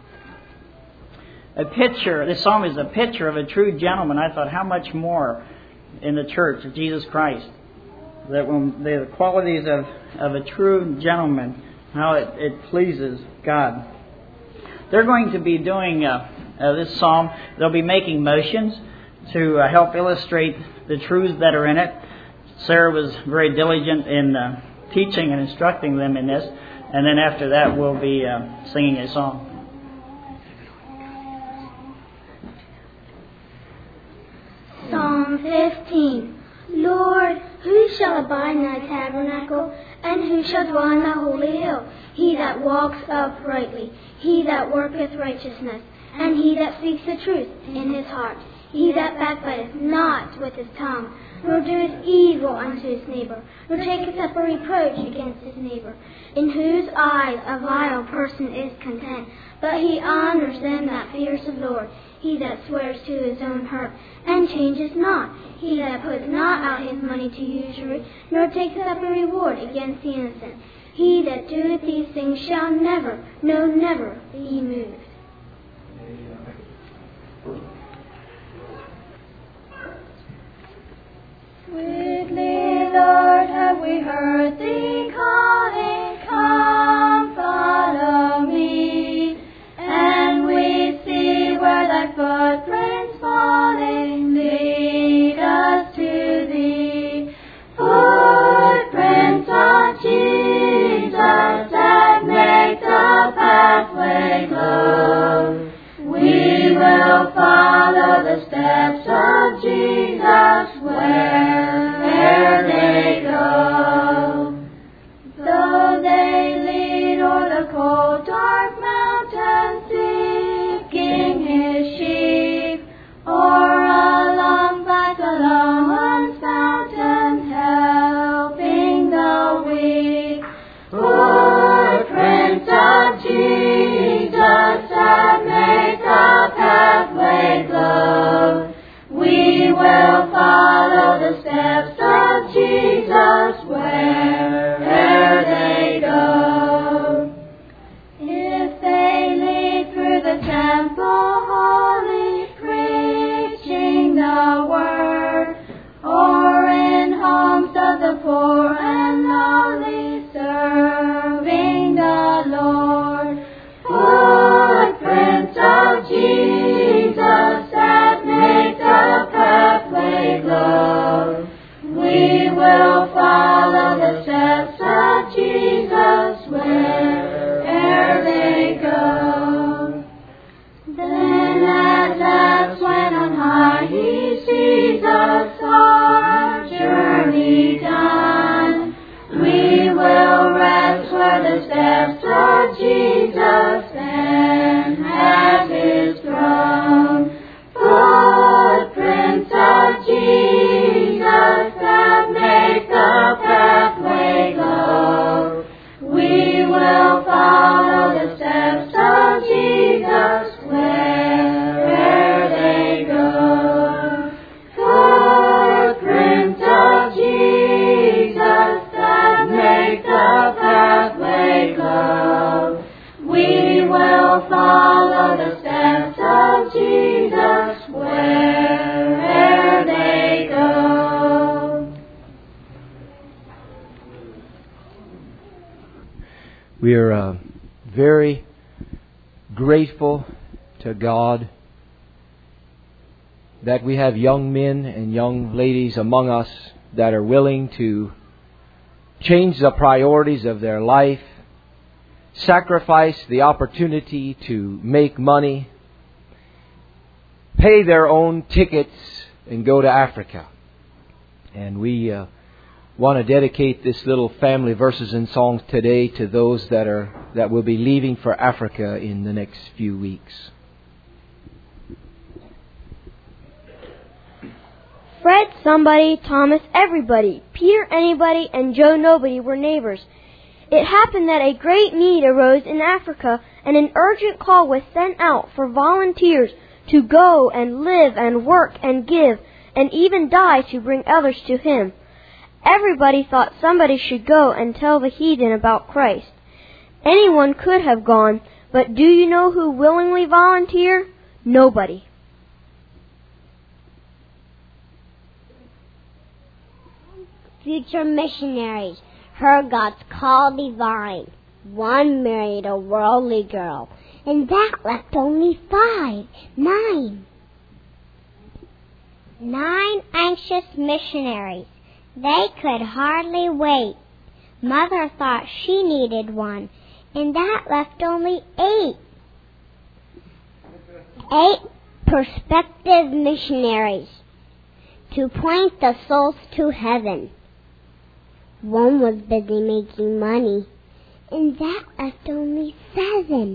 a picture. This psalm is a picture of a true gentleman. I thought, how much more in the church of Jesus Christ, that when the qualities of, of a true gentleman, how it, it pleases God. They're going to be doing uh, uh, this psalm. They'll be making motions to uh, help illustrate the truths that are in it. Sarah was very diligent in uh, teaching and instructing them in this. And then after that, we'll be uh, singing a song. Psalm fifteen. Lord, who shall abide in thy tabernacle, and who shall dwell in thy holy hill? He that walks uprightly, he that worketh righteousness, and he that speaks the truth in his heart, he that backbiteth not with his tongue, nor doeth evil unto his neighbor, nor taketh up a reproach against his neighbor, in whose eyes a vile person is content, but he honors them that fears the Lord. He that swears to his own hurt, and changes not. He that puts not out his money to usury, nor taketh up a reward against the innocent. He that doeth these things shall never, no never, be moved. Sweetly, Lord, have we heard thee calling, come, follow me. And we see where thy footprints falling lead us to thee. Footprints of Jesus that make the pathway glow. We will follow the steps of Jesus wherever they go. We are uh, very grateful to God that we have young men and young ladies among us that are willing to change the priorities of their life, sacrifice the opportunity to make money, pay their own tickets, and go to Africa. And we uh, want to dedicate this little family verses and songs today to those that are that will be leaving for Africa in the next few weeks. Fred somebody, Thomas everybody, Peter anybody, and Joe nobody were neighbors. It happened that a great need arose in Africa, and an urgent call was sent out for volunteers to go and live and work and give, and even die to bring others to Him. Everybody thought somebody should go and tell the heathen about Christ. Anyone could have gone, but do you know who willingly volunteered? Nobody. Future missionaries heard God's call divine. One married a worldly girl, and that left only five, nine. Nine anxious missionaries. They could hardly wait. Mother thought she needed one, and that left only eight. Eight prospective missionaries to point the souls to heaven. One was busy making money, and that left only seven.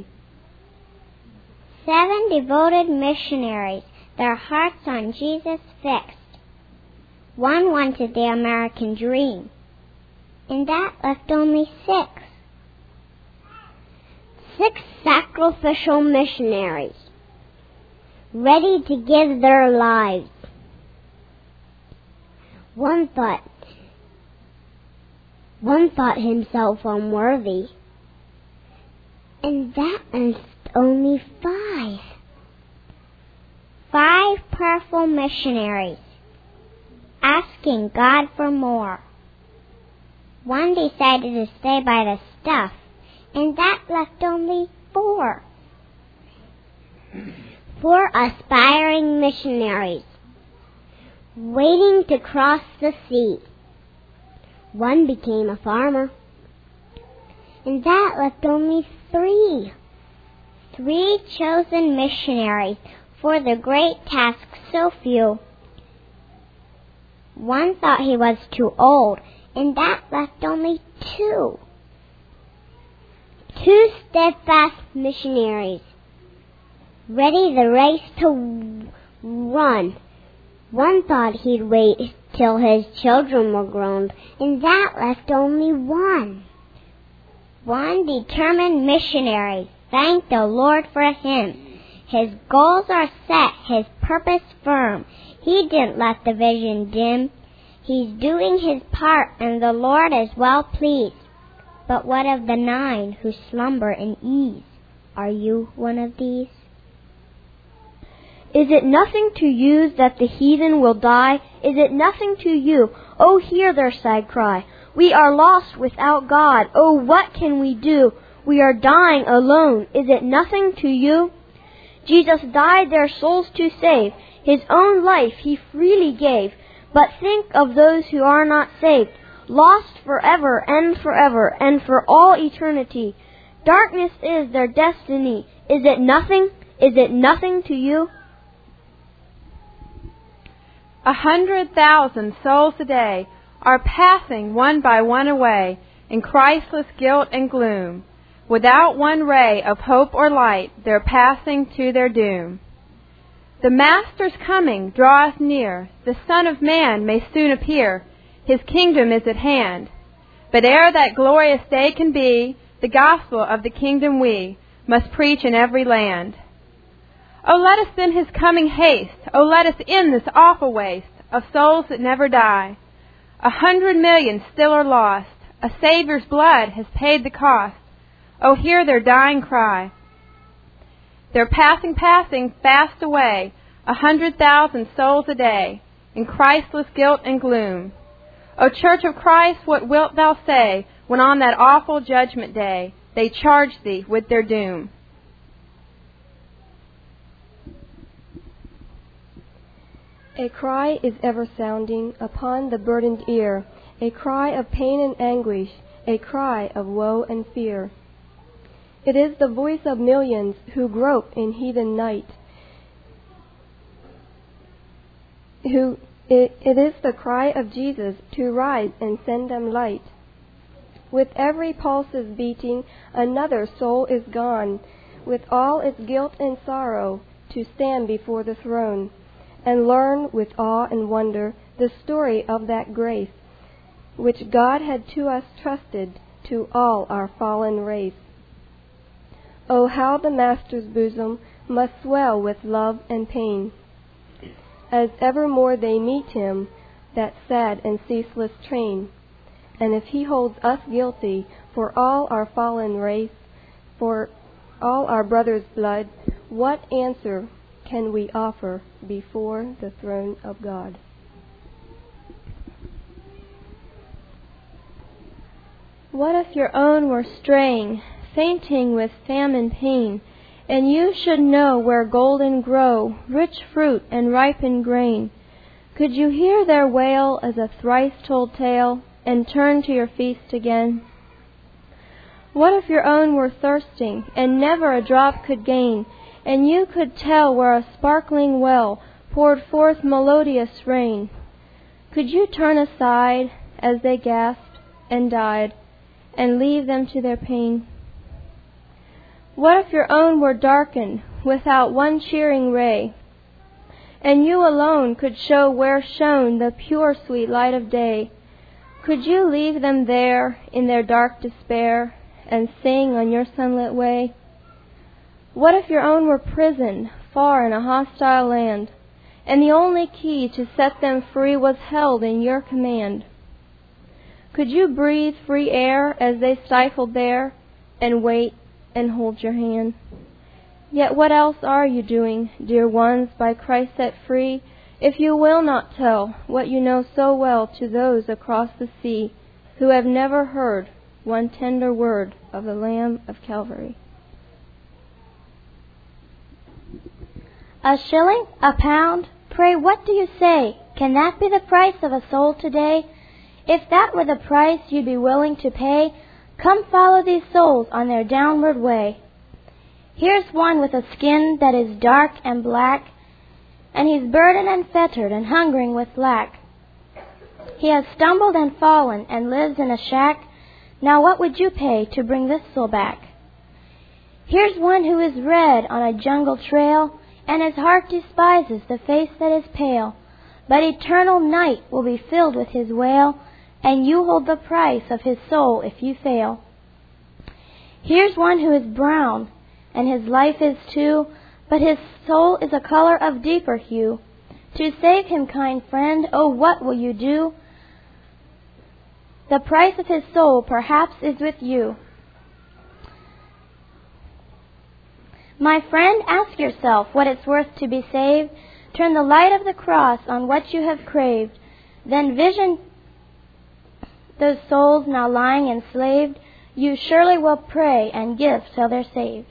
Seven devoted missionaries, their hearts on Jesus fixed. One wanted the American dream, and that left only six. Six sacrificial missionaries, ready to give their lives. One thought One thought himself unworthy, and that left only five. Five prayerful missionaries, asking God for more. One decided to stay by the stuff, and that left only four. Four aspiring missionaries, waiting to cross the sea. One became a farmer, and that left only three. Three chosen missionaries for the great task so few. One thought he was too old, and that left only two. Two steadfast missionaries, ready the race to run. One thought he'd wait till his children were grown, and that left only one. One determined missionary thanked the Lord for him. His goals are set, his purpose firm. He didn't let the vision dim. He's doing his part, and the Lord is well pleased. But what of the nine who slumber in ease? Are you one of these? Is it nothing to you that the heathen will die? Is it nothing to you? Oh, hear their sad cry. We are lost without God. Oh, what can we do? We are dying alone. Is it nothing to you? Jesus died their souls to save. His own life He freely gave. But think of those who are not saved, lost forever and forever and for all eternity. Darkness is their destiny. Is it nothing? Is it nothing to you? A hundred thousand souls a day are passing one by one away in Christless guilt and gloom. Without one ray of hope or light, they're passing to their doom. The Master's coming draweth near. The Son of Man may soon appear. His kingdom is at hand. But ere that glorious day can be, the gospel of the kingdom we must preach in every land. Oh, let us in His coming haste. Oh, let us end this awful waste of souls that never die. A hundred million still are lost. A Savior's blood has paid the cost. Oh, hear their dying cry. They're passing, passing fast away, a hundred thousand souls a day, in Christless guilt and gloom. O Church of Christ, what wilt thou say when on that awful judgment day they charge thee with their doom. A cry is ever sounding upon the burdened ear, a cry of pain and anguish, a cry of woe and fear. It is the voice of millions who grope in heathen night, who it, it is the cry of Jesus to rise and send them light. With every pulse's beating, another soul is gone, with all its guilt and sorrow, to stand before the throne, and learn with awe and wonder the story of that grace, which God had to us trusted to all our fallen race. Oh, how the Master's bosom must swell with love and pain, as evermore they meet him, that sad and ceaseless train. And if he holds us guilty for all our fallen race, for all our brothers' blood, what answer can we offer before the throne of God? What if your own were straying, fainting with famine pain, and you should know where golden grow rich fruit and ripen grain? Could you hear their wail as a thrice-told tale, and turn to your feast again? What if your own were thirsting, and never a drop could gain, and you could tell where a sparkling well poured forth melodious rain? Could you turn aside as they gasped and died, and leave them to their pain? What if your own were darkened without one cheering ray, and you alone could show where shone the pure sweet light of day? Could you leave them there in their dark despair and sing on your sunlit way? What if your own were prisoned far in a hostile land, and the only key to set them free was held in your command? Could you breathe free air as they stifled there, and wait and hold your hand? Yet what else are you doing, dear ones, by Christ set free, if you will not tell what you know so well to those across the sea who have never heard one tender word of the Lamb of Calvary? A shilling? A pound? Pray, what do you say? Can that be the price of a soul today? If that were the price you'd be willing to pay, come follow these souls on their downward way. Here's one with a skin that is dark and black, and he's burdened and fettered and hungering with lack. He has stumbled and fallen and lives in a shack. Now what would you pay to bring this soul back? Here's one who is red on a jungle trail, and his heart despises the face that is pale. But eternal night will be filled with his wail, and you hold the price of his soul if you fail. Here's one who is brown, and his life is too, but his soul is a color of deeper hue. To save him, kind friend, oh, what will you do? The price of his soul perhaps is with you. My friend, ask yourself what it's worth to be saved. Turn the light of the cross on what you have craved. Then vision those souls now lying enslaved. You surely will pray and give till they're saved.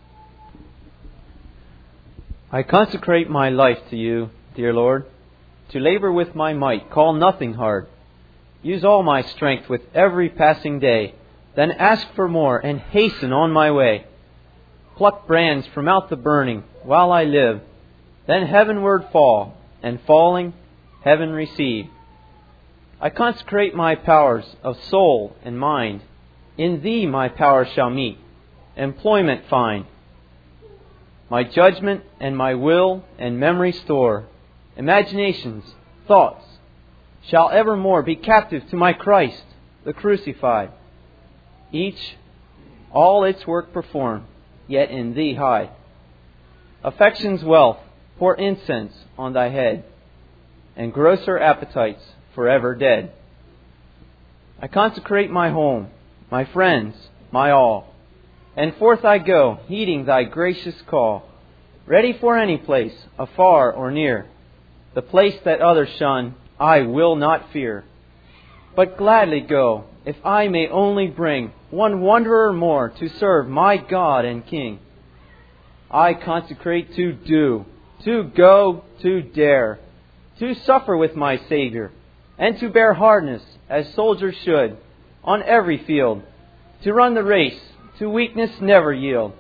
I consecrate my life to you, dear Lord, to labor with my might, call nothing hard. Use all my strength with every passing day, then ask for more and hasten on my way. Pluck brands from out the burning while I live, then heavenward fall, and falling, heaven receive. I consecrate my powers of soul and mind. In Thee my power shall meet, employment find. My judgment and my will and memory store, imaginations, thoughts, shall evermore be captive to my Christ, the crucified. Each, all its work perform, yet in Thee hide. Affection's wealth, pour incense on Thy head, and grosser appetites forever dead. I consecrate my home, my friends, my all, and forth I go, heeding Thy gracious call, ready for any place, afar or near. The place that others shun, I will not fear. But but gladly go, if I may only bring one wanderer more to serve my God and King. I consecrate to do, to go, to dare, to suffer with my Savior, and to bear hardness as soldiers should on every field, to run the race, to weakness never yield.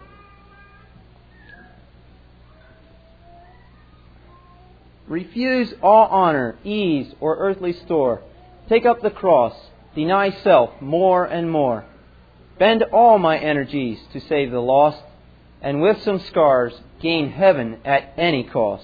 Refuse all honor, ease, or earthly store. Take up the cross, deny self more and more. Bend all my energies to save the lost, and with some scars gain heaven at any cost.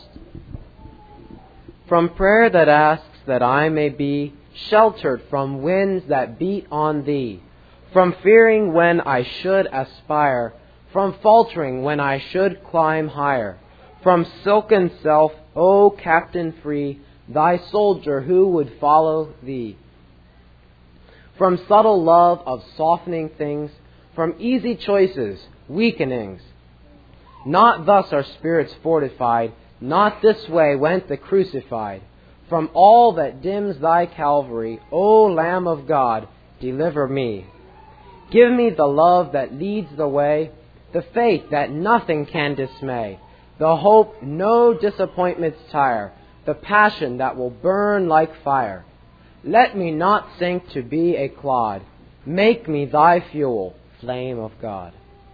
From prayer that asks that I may be sheltered from winds that beat on thee, from fearing when I should aspire, from faltering when I should climb higher, from silken self, O Captain free, thy soldier who would follow thee. From subtle love of softening things, from easy choices, weakenings. Not thus are spirits fortified, not this way went the crucified. From all that dims thy Calvary, O Lamb of God, deliver me. Give me the love that leads the way, the faith that nothing can dismay, the hope no disappointments tire, the passion that will burn like fire. Let me not sink to be a clod. Make me thy fuel, flame of God.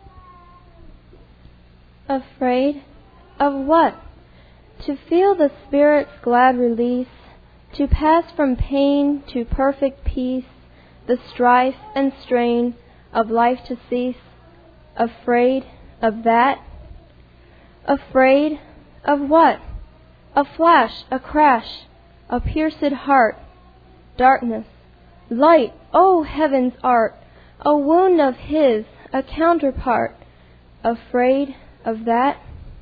Afraid of what? To feel the Spirit's glad release, to pass from pain to perfect peace, the strife and strain of life to cease. Afraid of that? Afraid of what? A flash, a crash, a pierced heart, darkness, light, oh heaven's art, a wound of His, a counterpart. Afraid of that?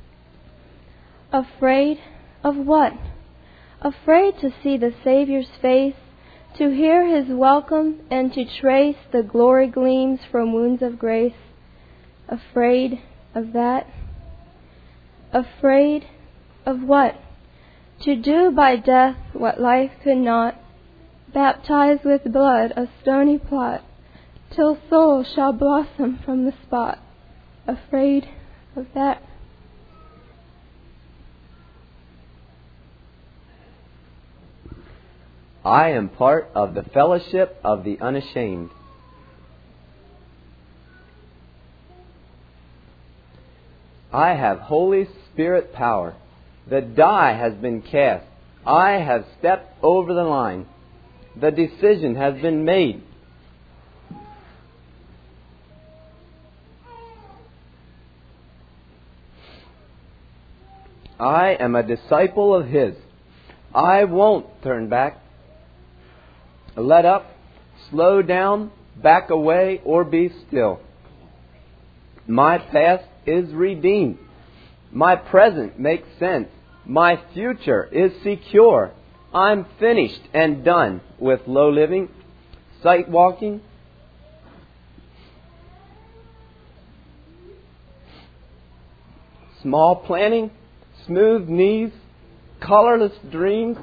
Afraid of what? Afraid to see the Saviour's face, to hear His welcome, and to trace the glory gleams from wounds of grace. Afraid of that? Afraid of what? To do by death what life could not, baptize with blood a stony plot, till soul shall blossom from the spot. Afraid of that? I am part of the fellowship of the unashamed. I have Holy Spirit power. The die has been cast. I have stepped over the line. The decision has been made. I am a disciple of His. I won't turn back. Let up, slow down, back away, or be still. My past is redeemed. My present makes sense. My future is secure. I'm finished and done with low living, sight walking, small planning, smooth knees, colorless dreams,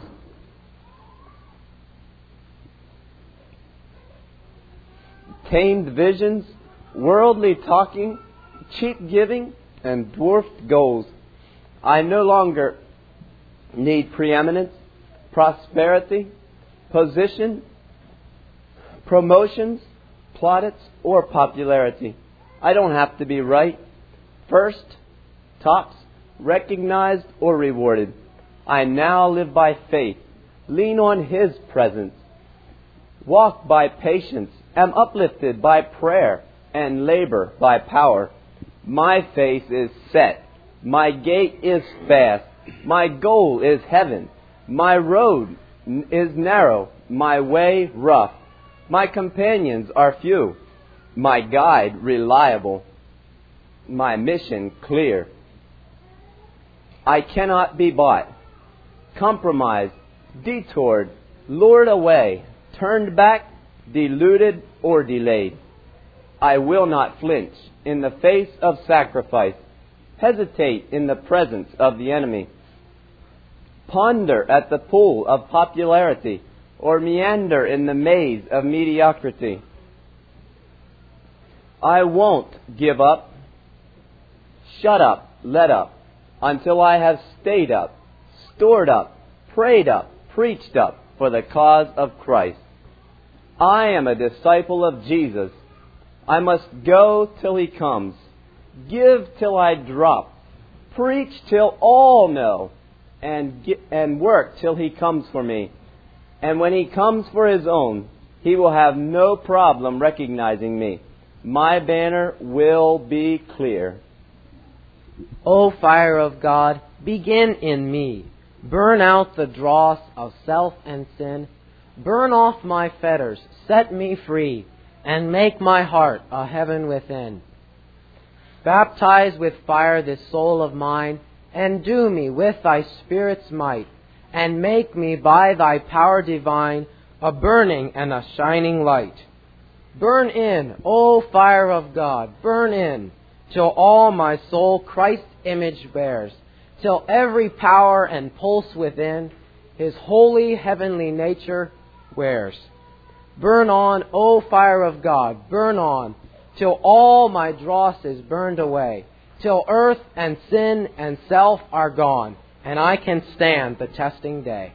tamed visions, worldly talking, cheap giving, and dwarfed goals. I no longer need preeminence, prosperity, position, promotions, plaudits, or popularity. I don't have to be right, first, tops, recognized, or rewarded. I now live by faith, lean on His presence, walk by patience, am uplifted by prayer, and labor by power. My face is set. My gait is fast. My goal is heaven. My road is narrow. My way rough. My companions are few. My guide reliable. My mission clear. I cannot be bought, compromised, detoured, lured away, turned back, deluded, or delayed. I will not flinch in the face of sacrifice, hesitate in the presence of the enemy, ponder at the pool of popularity, or meander in the maze of mediocrity. I won't give up, shut up, let up, until I have stayed up, stored up, prayed up, preached up for the cause of Christ. I am a disciple of Jesus. I must go till He comes, give till I drop, preach till all know, and get, and work till He comes for me. And when He comes for His own, He will have no problem recognizing me. My banner will be clear. O fire of God, begin in me. Burn out the dross of self and sin. Burn off my fetters, set me free, and make my heart a heaven within. Baptize with fire this soul of mine, and do me with Thy Spirit's might, and make me by Thy power divine a burning and a shining light. Burn in, O fire of God, burn in, till all my soul Christ's image bears, till every power and pulse within His holy heavenly nature wears. Burn on, O fire of God, burn on, till all my dross is burned away, till earth and sin and self are gone, and I can stand the testing day.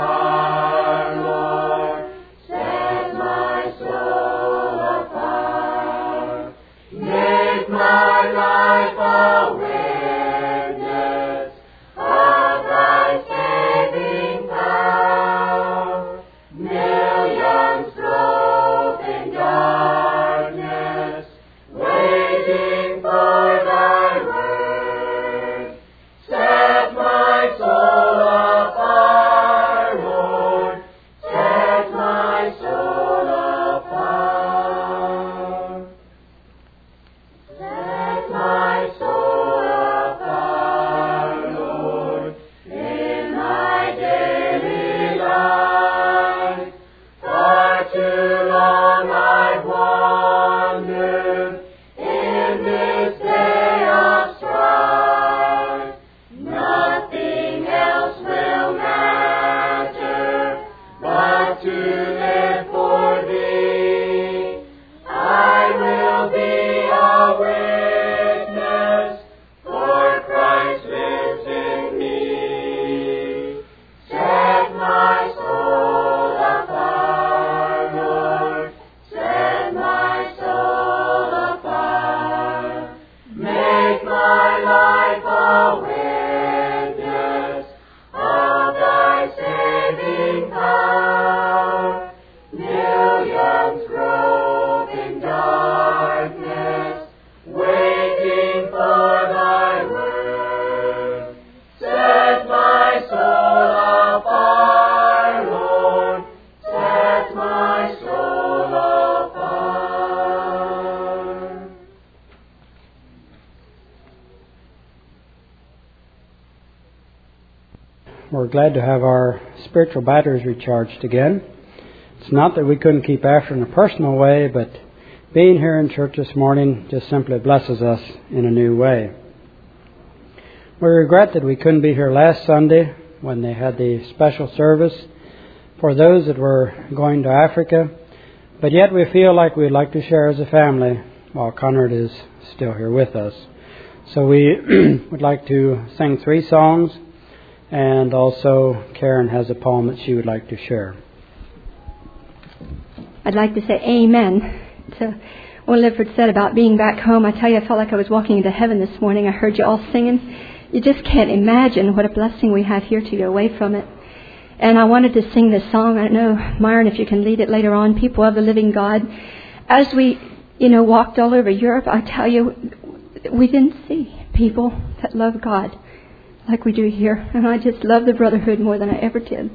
Set my soul afire. we're glad to have our spiritual batteries recharged again. It's not that we couldn't keep after in a personal way, but being here in church this morning just simply blesses us in a new way. We regret that we couldn't be here last Sunday when they had the special service for those that were going to Africa, but yet we feel like we'd like to share as a family while Conrad is still here with us. So we would like to sing three songs, and also Karen has a poem that she would like to share. I'd like to say amen to what Lifford said about being back home. I tell you, I felt like I was walking into heaven this morning. I heard you all singing. You just can't imagine what a blessing we have here to be away from it. And I wanted to sing this song. I don't know, Myron, if you can lead it later on, People of the Living God. As we, you know, walked all over Europe, I tell you, we didn't see people that love God like we do here. And I just love the brotherhood more than I ever did.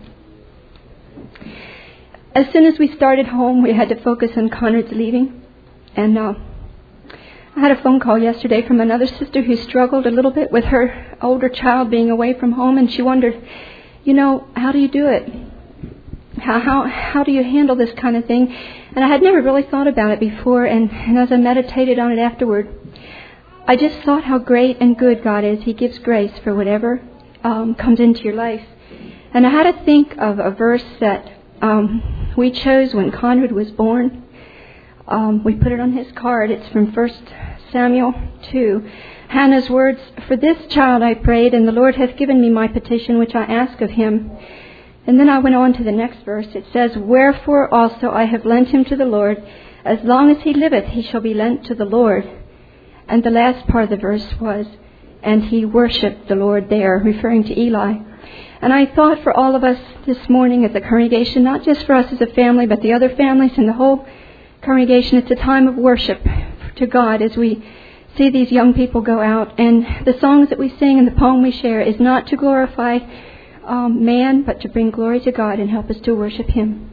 As soon as we started home, we had to focus on Conrad's leaving. And uh, I had a phone call yesterday from another sister who struggled a little bit with her older child being away from home. And she wondered, you know, how do you do it? How how how do you handle this kind of thing? And I had never really thought about it before. And, and as I meditated on it afterward, I just thought how great and good God is. He gives grace for whatever um, comes into your life. And I had to think of a verse that um, we chose when Conrad was born. Um, we put it on his card. It's from First Samuel two. Hannah's words, "For this child I prayed, and the Lord hath given me my petition which I ask of him." And then I went on to the next verse. It says, "Wherefore also I have lent him to the Lord. As long as he liveth, he shall be lent to the Lord." And the last part of the verse was, "And he worshipped the Lord there," referring to Eli. And I thought for all of us this morning as a congregation, not just for us as a family, but the other families and the whole congregation, it's a time of worship to God as we see these young people go out. And the songs that we sing and the poem we share is not to glorify um, man, but to bring glory to God and help us to worship Him.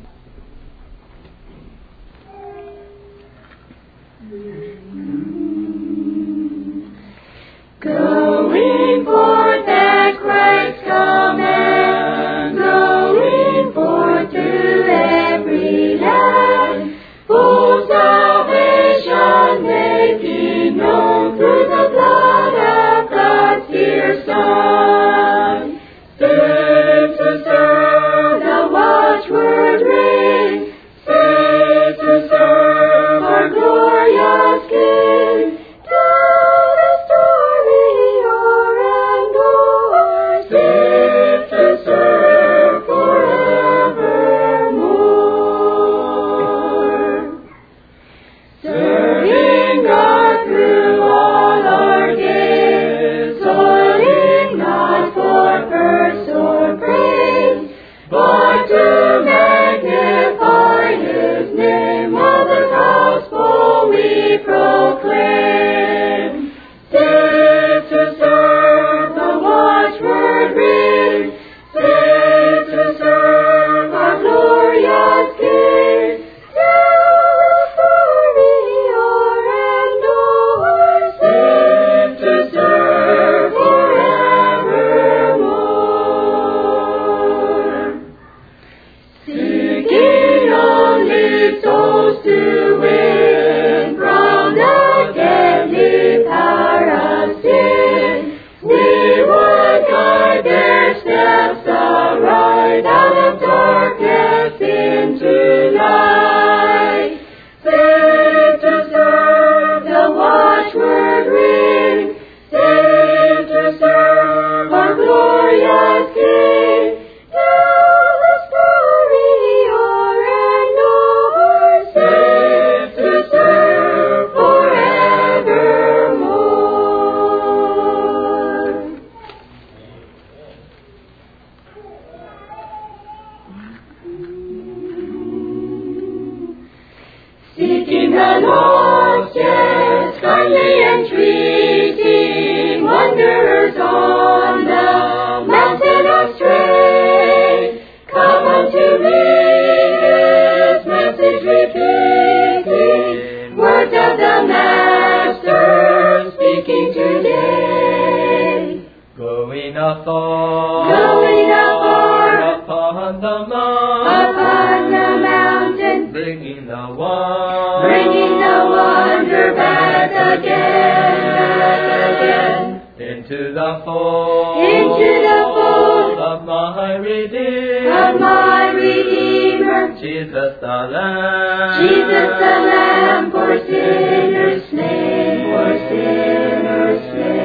Going forth at Christ's command, going forth to every land, full salvation making known through the blood of God's dear Son. Save to serve, the watchword ring, save to serve our glorious King. Tell the story o'er and o'er, save to serve forevermore. Serving God through all our days, toiling not for purse or praise, but to magnify His name, while the gospel we proclaim. Save to serve, the watchword ring, save to serve our glorious King. Tell the story o'er and o'er, save to serve forevermore. Seeking only souls to win from the deadly power of sin, we would guide their steps aright out of darkness into light. Save to serve, the watchword ring, save to serve our glorious King. Tell the story o'er and o'er, save to serve forevermore. Seeking the lost, yes, kindly entreating, wanderers on the mountain astray. Come unto me, His message repeating, words of the Master speaking today. Going afar, going afar, upon the mountain, upon the mountain, bringing the wonder, bringing the wonder back again, back again, into the fold, into the fold of my Redeemer, of my Redeemer, Jesus the Lamb, Jesus the Lamb, for sinners slain, for sinners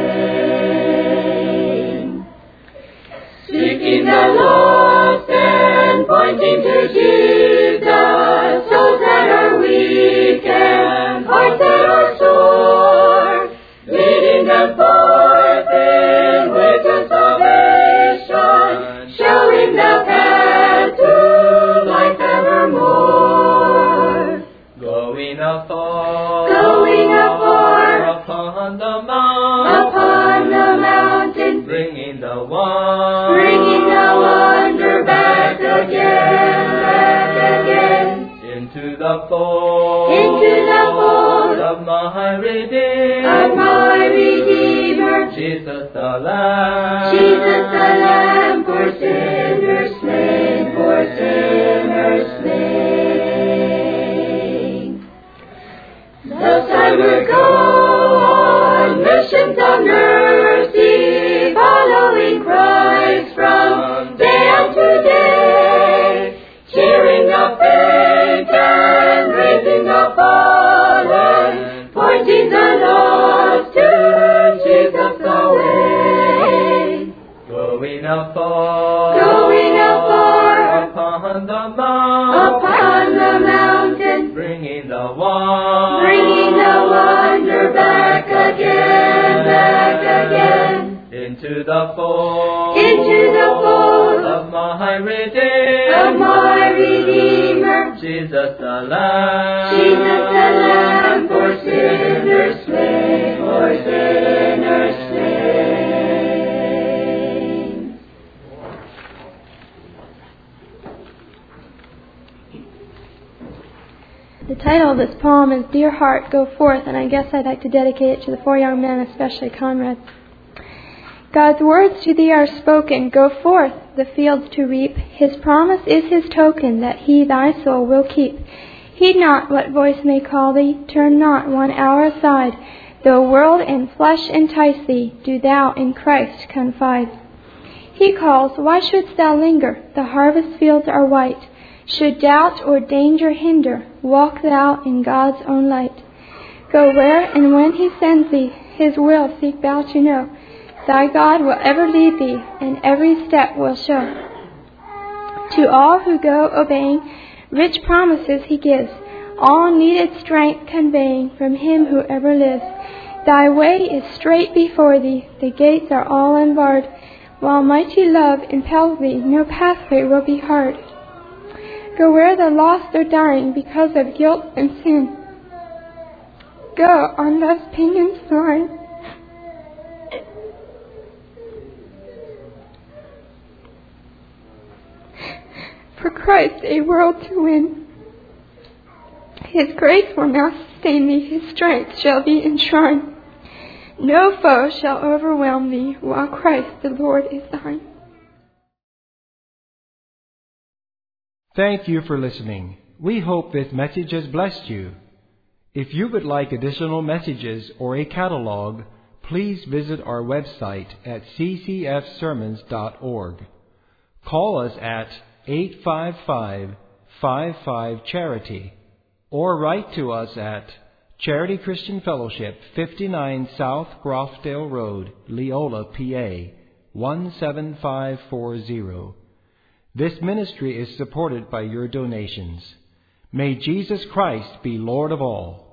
slain. Seeking the lost and pointing to Jesus, souls that are weak and hearts that are sore, leading them forth in ways of salvation, showing the path to life evermore. going afar, Going afar, upon the mountain, upon the mountain, bringing the wonder, bringing the wonder back again, back again, into the fold, into the fold of my Redeemer, of my Redeemer, Jesus the Lamb, Jesus the Lamb, for sinners slain, for sinners slain. Thus I will go on missions of mercy, following Christ from day unto day, cheering the faint and raising the fallen, pointing the lost to Jesus the way. going afar, Going afar, upon the mountain, upon the mountain, bringing the wonder, bringing the wonder back again, back again, into the fold, into the fold of my Redeemer, of my Redeemer, Jesus the Lamb, Jesus the Lamb, for sinners slain, for sinners slain. The title of this poem is Dear Heart, Go Forth, and I guess I'd like to dedicate it to the four young men, especially Conrad. God's words to thee are spoken, go forth the fields to reap. His promise is his token that he thy soul will keep. Heed not what voice may call thee, turn not one hour aside. Though world and flesh entice thee, do thou in Christ confide. He calls, why shouldst thou linger? The harvest fields are white. Should doubt or danger hinder, walk thou in God's own light. Go where and when he sends thee, his will seek thou to know. Thy God will ever lead thee, and every step will show. To all who go obeying, rich promises he gives, all needed strength conveying from him who ever lives. Thy way is straight before thee, the gates are all unbarred. While mighty love impels thee, no pathway will be hard. Go where the lost are dying because of guilt and sin. Go on love's pinions soaring. For Christ a world to win. His grace will now sustain thee, his strength shall be enshrined. No foe shall overwhelm thee, while Christ the Lord is thine. Thank you for listening. We hope this message has blessed you. If you would like additional messages or a catalog, please visit our website at c c f sermons dot org. Call us at eight five five, five five, charity or write to us at Charity Christian Fellowship, fifty-nine South Grofdale Road, Leola, P A, one seven five four zero. This ministry is supported by your donations. May Jesus Christ be Lord of all.